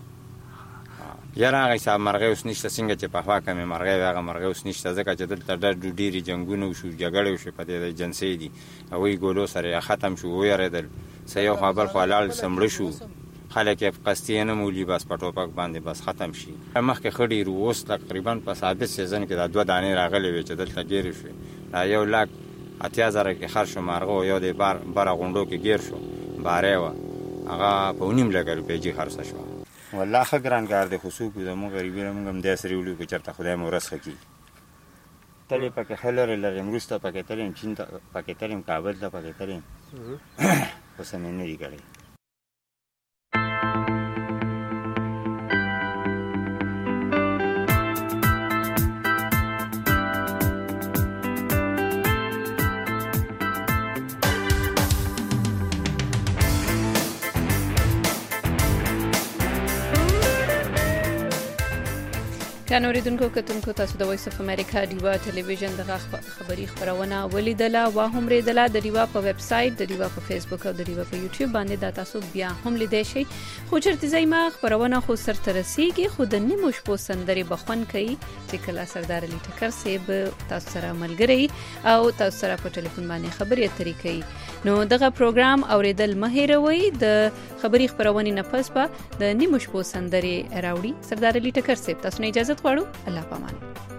یاره هغه حساب مرغۍ اوس نشته، څنګه چې پخوا کمې مرغۍ وې هغه مرغۍ اوس نشته، ځکه چې دلته ډېرې جنګونه وشو، جګړې وشوې په دې ایجنسۍ دي، هغوی ګولو سره ختم شو، ویرېدل، څه یو خوا بل خوا لاړ، څه مړه شو، خلک یې قصدي نه مولي، بس په ټوپک باندې بس ختم شي. مخکې ښه ډېر وو، اوس تقریبا په ثابت سیزن کې دا دوه دانې راغلې وې چې دلته ګیرې شوې، دا یو لاک اتیا زره کې خر شو مارغه او یو د بره غونډو کې ګیر شو بارې وه، هغه په نیم لکه روپۍ جي خرڅه شوه. والله ښه ګران کار دی، خو څوک زموږ غریبي مونږ هم داسې ریولو که چېرته خدای مو ورځ ښه کړي. تل یې پکې ښه لرې لرې یم، وروسته پکې تل یم چین ته پکې تل یم، کابل ته پکې تل یم، خو څه مې نه دي کړی. ګرانو اوریدونکو کتونکو، تاسو د وایس اف امریکا ډیوا ټلویزیون دغه خبری خبرونه ولیدله و هم ریدله. د ډیوا په ویب سټ، د ډیوا په فیسبوک او د ډیوا په یوټیوب باندې دا تاسو بیا هم لیدای شئ. خو چرته ځای ما خبرونه خو سرته رسیږي، خو د نیمو شپو سندرې بخون کوي چې کله سردار علي ټکر صاحب تاسو سره ملګری او تاسو سره په ټلیفون باندې خبرې اترې کوي. نو دغه پروګرام اوریدل مه هیروئ. د خبری خبرونه نه پس به د نیمو شپو سندرې راوړي سردار علي ټکر صاحب. تاسو نه اجازه غواړو. الله پامان.